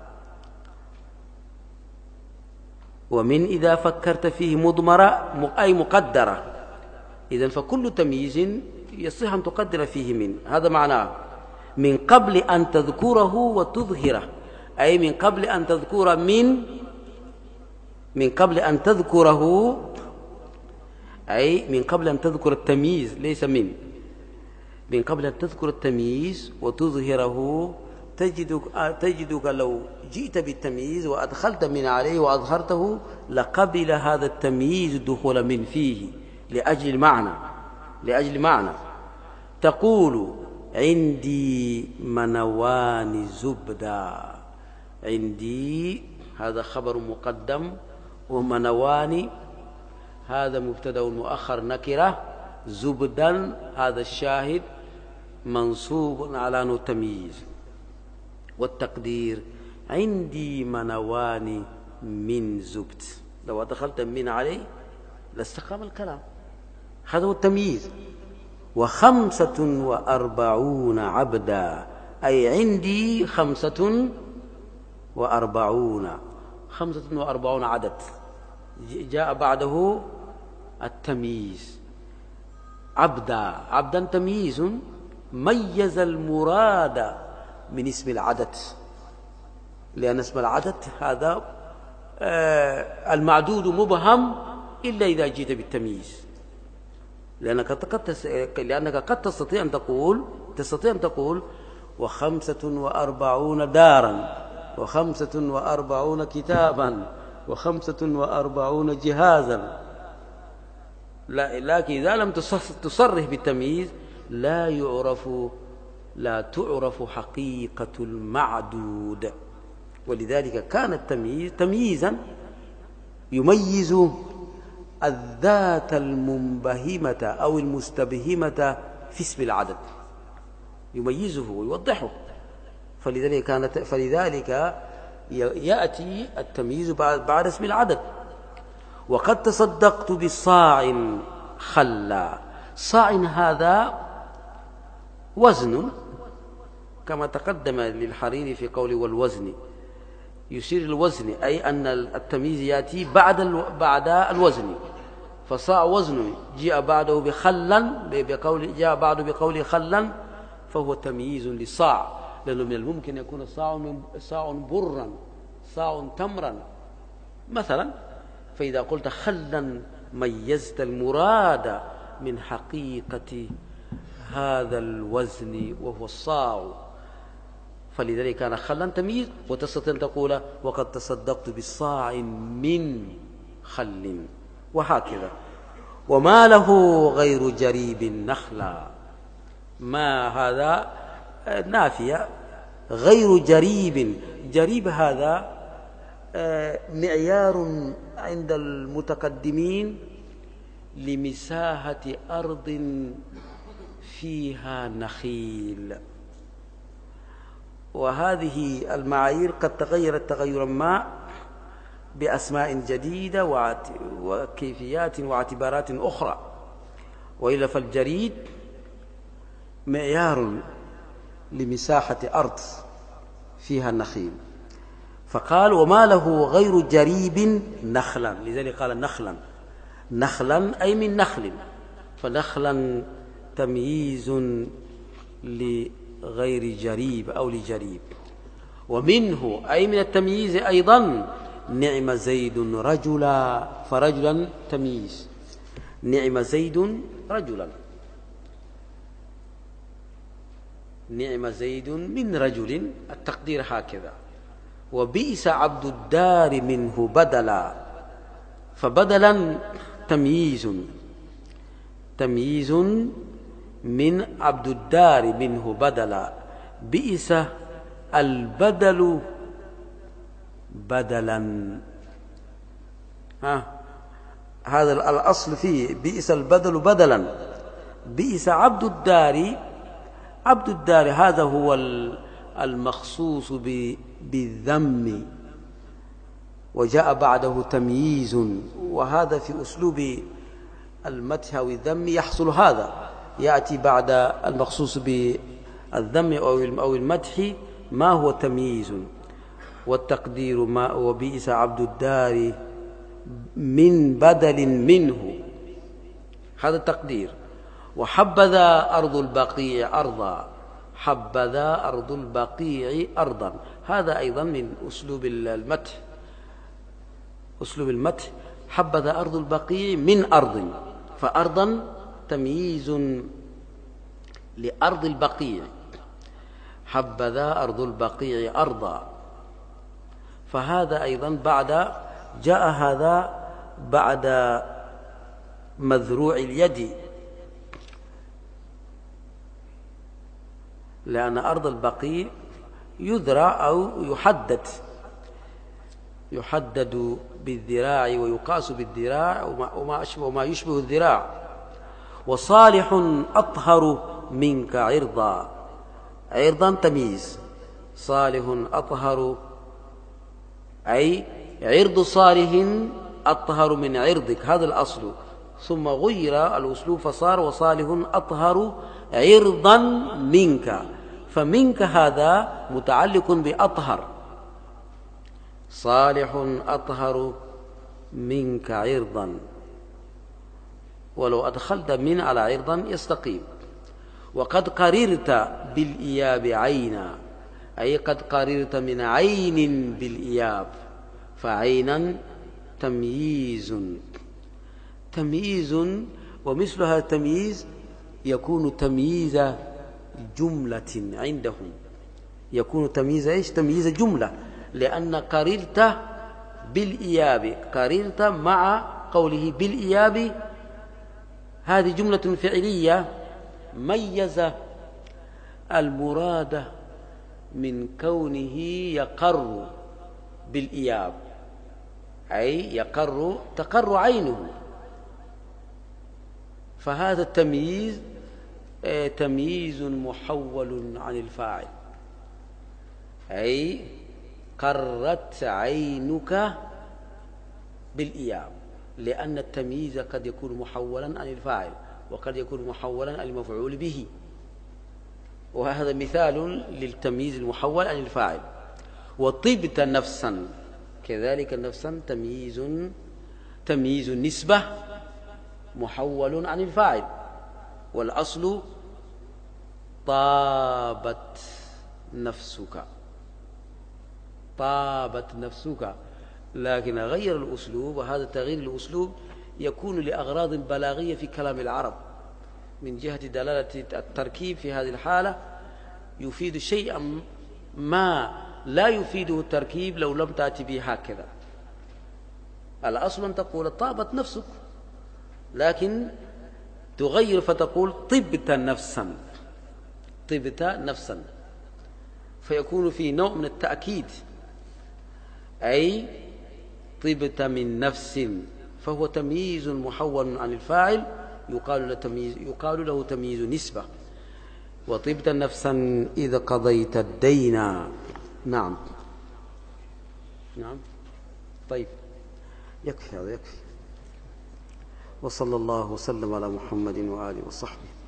ومن إذا فكرت فيه مضمرة أي مقدرة، إذن فكل تمييز يصح أن تقدر فيه من، هذا معناه من قبل أن تذكره وتظهره، أي من قبل أن تذكر من من قبل أن تذكره أي من قبل أن تذكر التمييز، ليس من من قبل أن تذكر التمييز وتظهره. تجدك, تجدك لو جئت بالتمييز وأدخلت من عليه وأظهرته لقبل هذا التمييز دخول من فيه لأجل المعنى لأجل معنى. تقول عندي منوان زبدا، عندي هذا خبر مقدم، ومنوان هذا مبتدأ مؤخر نكرة، زبدا هذا الشاهد منصوب على أنه تمييز. والتقدير عندي منوان من زبد، لو أدخلت من عليه لاستقام الكلام، هذا هو التمييز. وخمسة وأربعون عبدا أي عندي خمسة وأربعون خمسة وأربعون عدد، جاء بعده التمييز. عبدا عبدا تمييز ميز المراد من اسم العدد، لأن اسم العدد هذا المعدود مبهم إلا إذا جئت بالتمييز، لأنك قد لأنك قد تستطيع أن تقول تستطيع أن تقول وخمسة وأربعون دارا، وخمسة وأربعون كتابا، وخمسة وأربعون جهازا، لكن إذا لم تصرح بالتمييز لا يعرف لا تعرف حقيقة المعدود. ولذلك كان التمييز تمييزا يميز الذات المنبهمة أو المستبهمة في اسم العدد، يميزه ويوضحه. فلذلك كانت فلذلك يأتي التمييز بعد اسم العدد، وقد تصدقت بصاع خلا. صاع هذا وزن كما تقدم للحريري في قوله والوزن، يشير الوزن أي أن التمييز يأتي بعد بعد الوزن. فصاع وزن جاء بعده بخلا، بقول جاء بعده بقول خلا، فهو تمييز للصاع، لأنه من الممكن يكون صاع صاع برا، صاع تمرا مثلا. فإذا قلت خلا ميزت المراد من حقيقة هذا الوزن وهو الصاع، فلذلك كان خلا تمييز. وتستطيع أن تقول وقد تصدقت بالصاع من خل، وهكذا. وما له غير جريب نخلا، ما هذا نافية، غير جريب. جريب هذا معيار عند المتقدمين لمساحة أرض فيها نخيل، وهذه المعايير قد تغيرت تغيرا ما بأسماء جديدة وكيفيات واعتبارات أخرى، وإلا فالجريد معيار لمساحة أرض فيها النخيل. فقال وما له غير جريب نخلا، لذلك قال نخلا، نخلا أي من نخل، فنخلا تمييز لغير جريب أو لجريب. ومنه أي من التمييز أيضا نعم زيد رجلا، فرجلا تمييز، نعم زيد رجلا، نعم زيد من رجل، التقدير هكذا. وبئس عبد الدار منه بدلا، فبدلا تمييز، تمييز من عبد الدار منه بدلا. بئس البدل بدلا، ها هذا الأصل فيه، بئس البدل بدلا. بئس عبد الدار، عبد الدار هذا هو المخصوص بالذم، وجاء بعده تمييز، وهذا في أسلوب المدح أو الذم يحصل هذا، يأتي بعد المخصوص بالذم أو المدح ما هو تمييز. والتقدير ما وبئس عبد الدار من بدل منه، هذا التقدير. وحبذا أرض البقيع أرضا، حبذا أرض البقيع أرضا، هذا أيضا من أسلوب المدح، أسلوب المدح. حبذا أرض البقيع من أرض، فأرضا تمييز لأرض البقيع، حبذا أرض البقيع أرضا، فهذا أيضا بعد جاء هذا بعد مذروع اليد، لأن أرض البقيع يذرع أو يحدد، يحدد بالذراع ويقاس بالذراع وما أشبه وما يشبه الذراع. وصالح أطهر منك عرضا، عرضا تمييز، صالح أطهر أي عرض صالح أطهر من عرضك، هذا الأصل. ثم غير الأسلوب فصار وصالح أطهر عرضا منك، فمنك هذا متعلق بأطهر، صالح أطهر منك عرضا، ولو أدخلت من على عرضا يستقيم. وقد قررت بالإياب عينا، أي قد قررت من عين بالإياب، فعينا تمييز، تمييز. ومثل هذا التمييز يكون تمييز جملة عندهم، يكون تمييز إيش؟ تمييز جملة، لأن قررت بالإياب، قررت مع قوله بالإياب، هذه جملة فعلية ميز المراد من كونه يقر بالإياب، أي يقر تقر عينه، فهذا التمييز تمييز محول عن الفاعل، أي قرت عينك بالإياب، لأن التمييز قد يكون محولا عن الفاعل وقد يكون محولا عن المفعول به، وهذا مثال للتمييز المحول عن الفاعل. وطبت نفسا كذلك، نفسا تمييز تمييز النسبة محول عن الفاعل، والأصل طابت نفسك، طابت نفسك، لكن غير الأسلوب، وهذا تغيير الأسلوب يكون لأغراض بلاغية في كلام العرب، من جهة دلالة التركيب في هذه الحالة يفيد شيئا ما لا يفيده التركيب لو لم تأتي به هكذا. الأصل أن تقول طابت نفسك، لكن تغير فتقول طبت نفسا، طبت نفسا، فيكون في نوع من التأكيد، أي طبت من نفس، فهو تمييز محول عن الفاعل يقال له تمييز, يقال له تمييز نسبة. وطبت نفسا إذا قضيت الدين. نعم نعم طيب، يكفي هذا، يكفي. وصلى الله وسلم على محمد وآله وصحبه.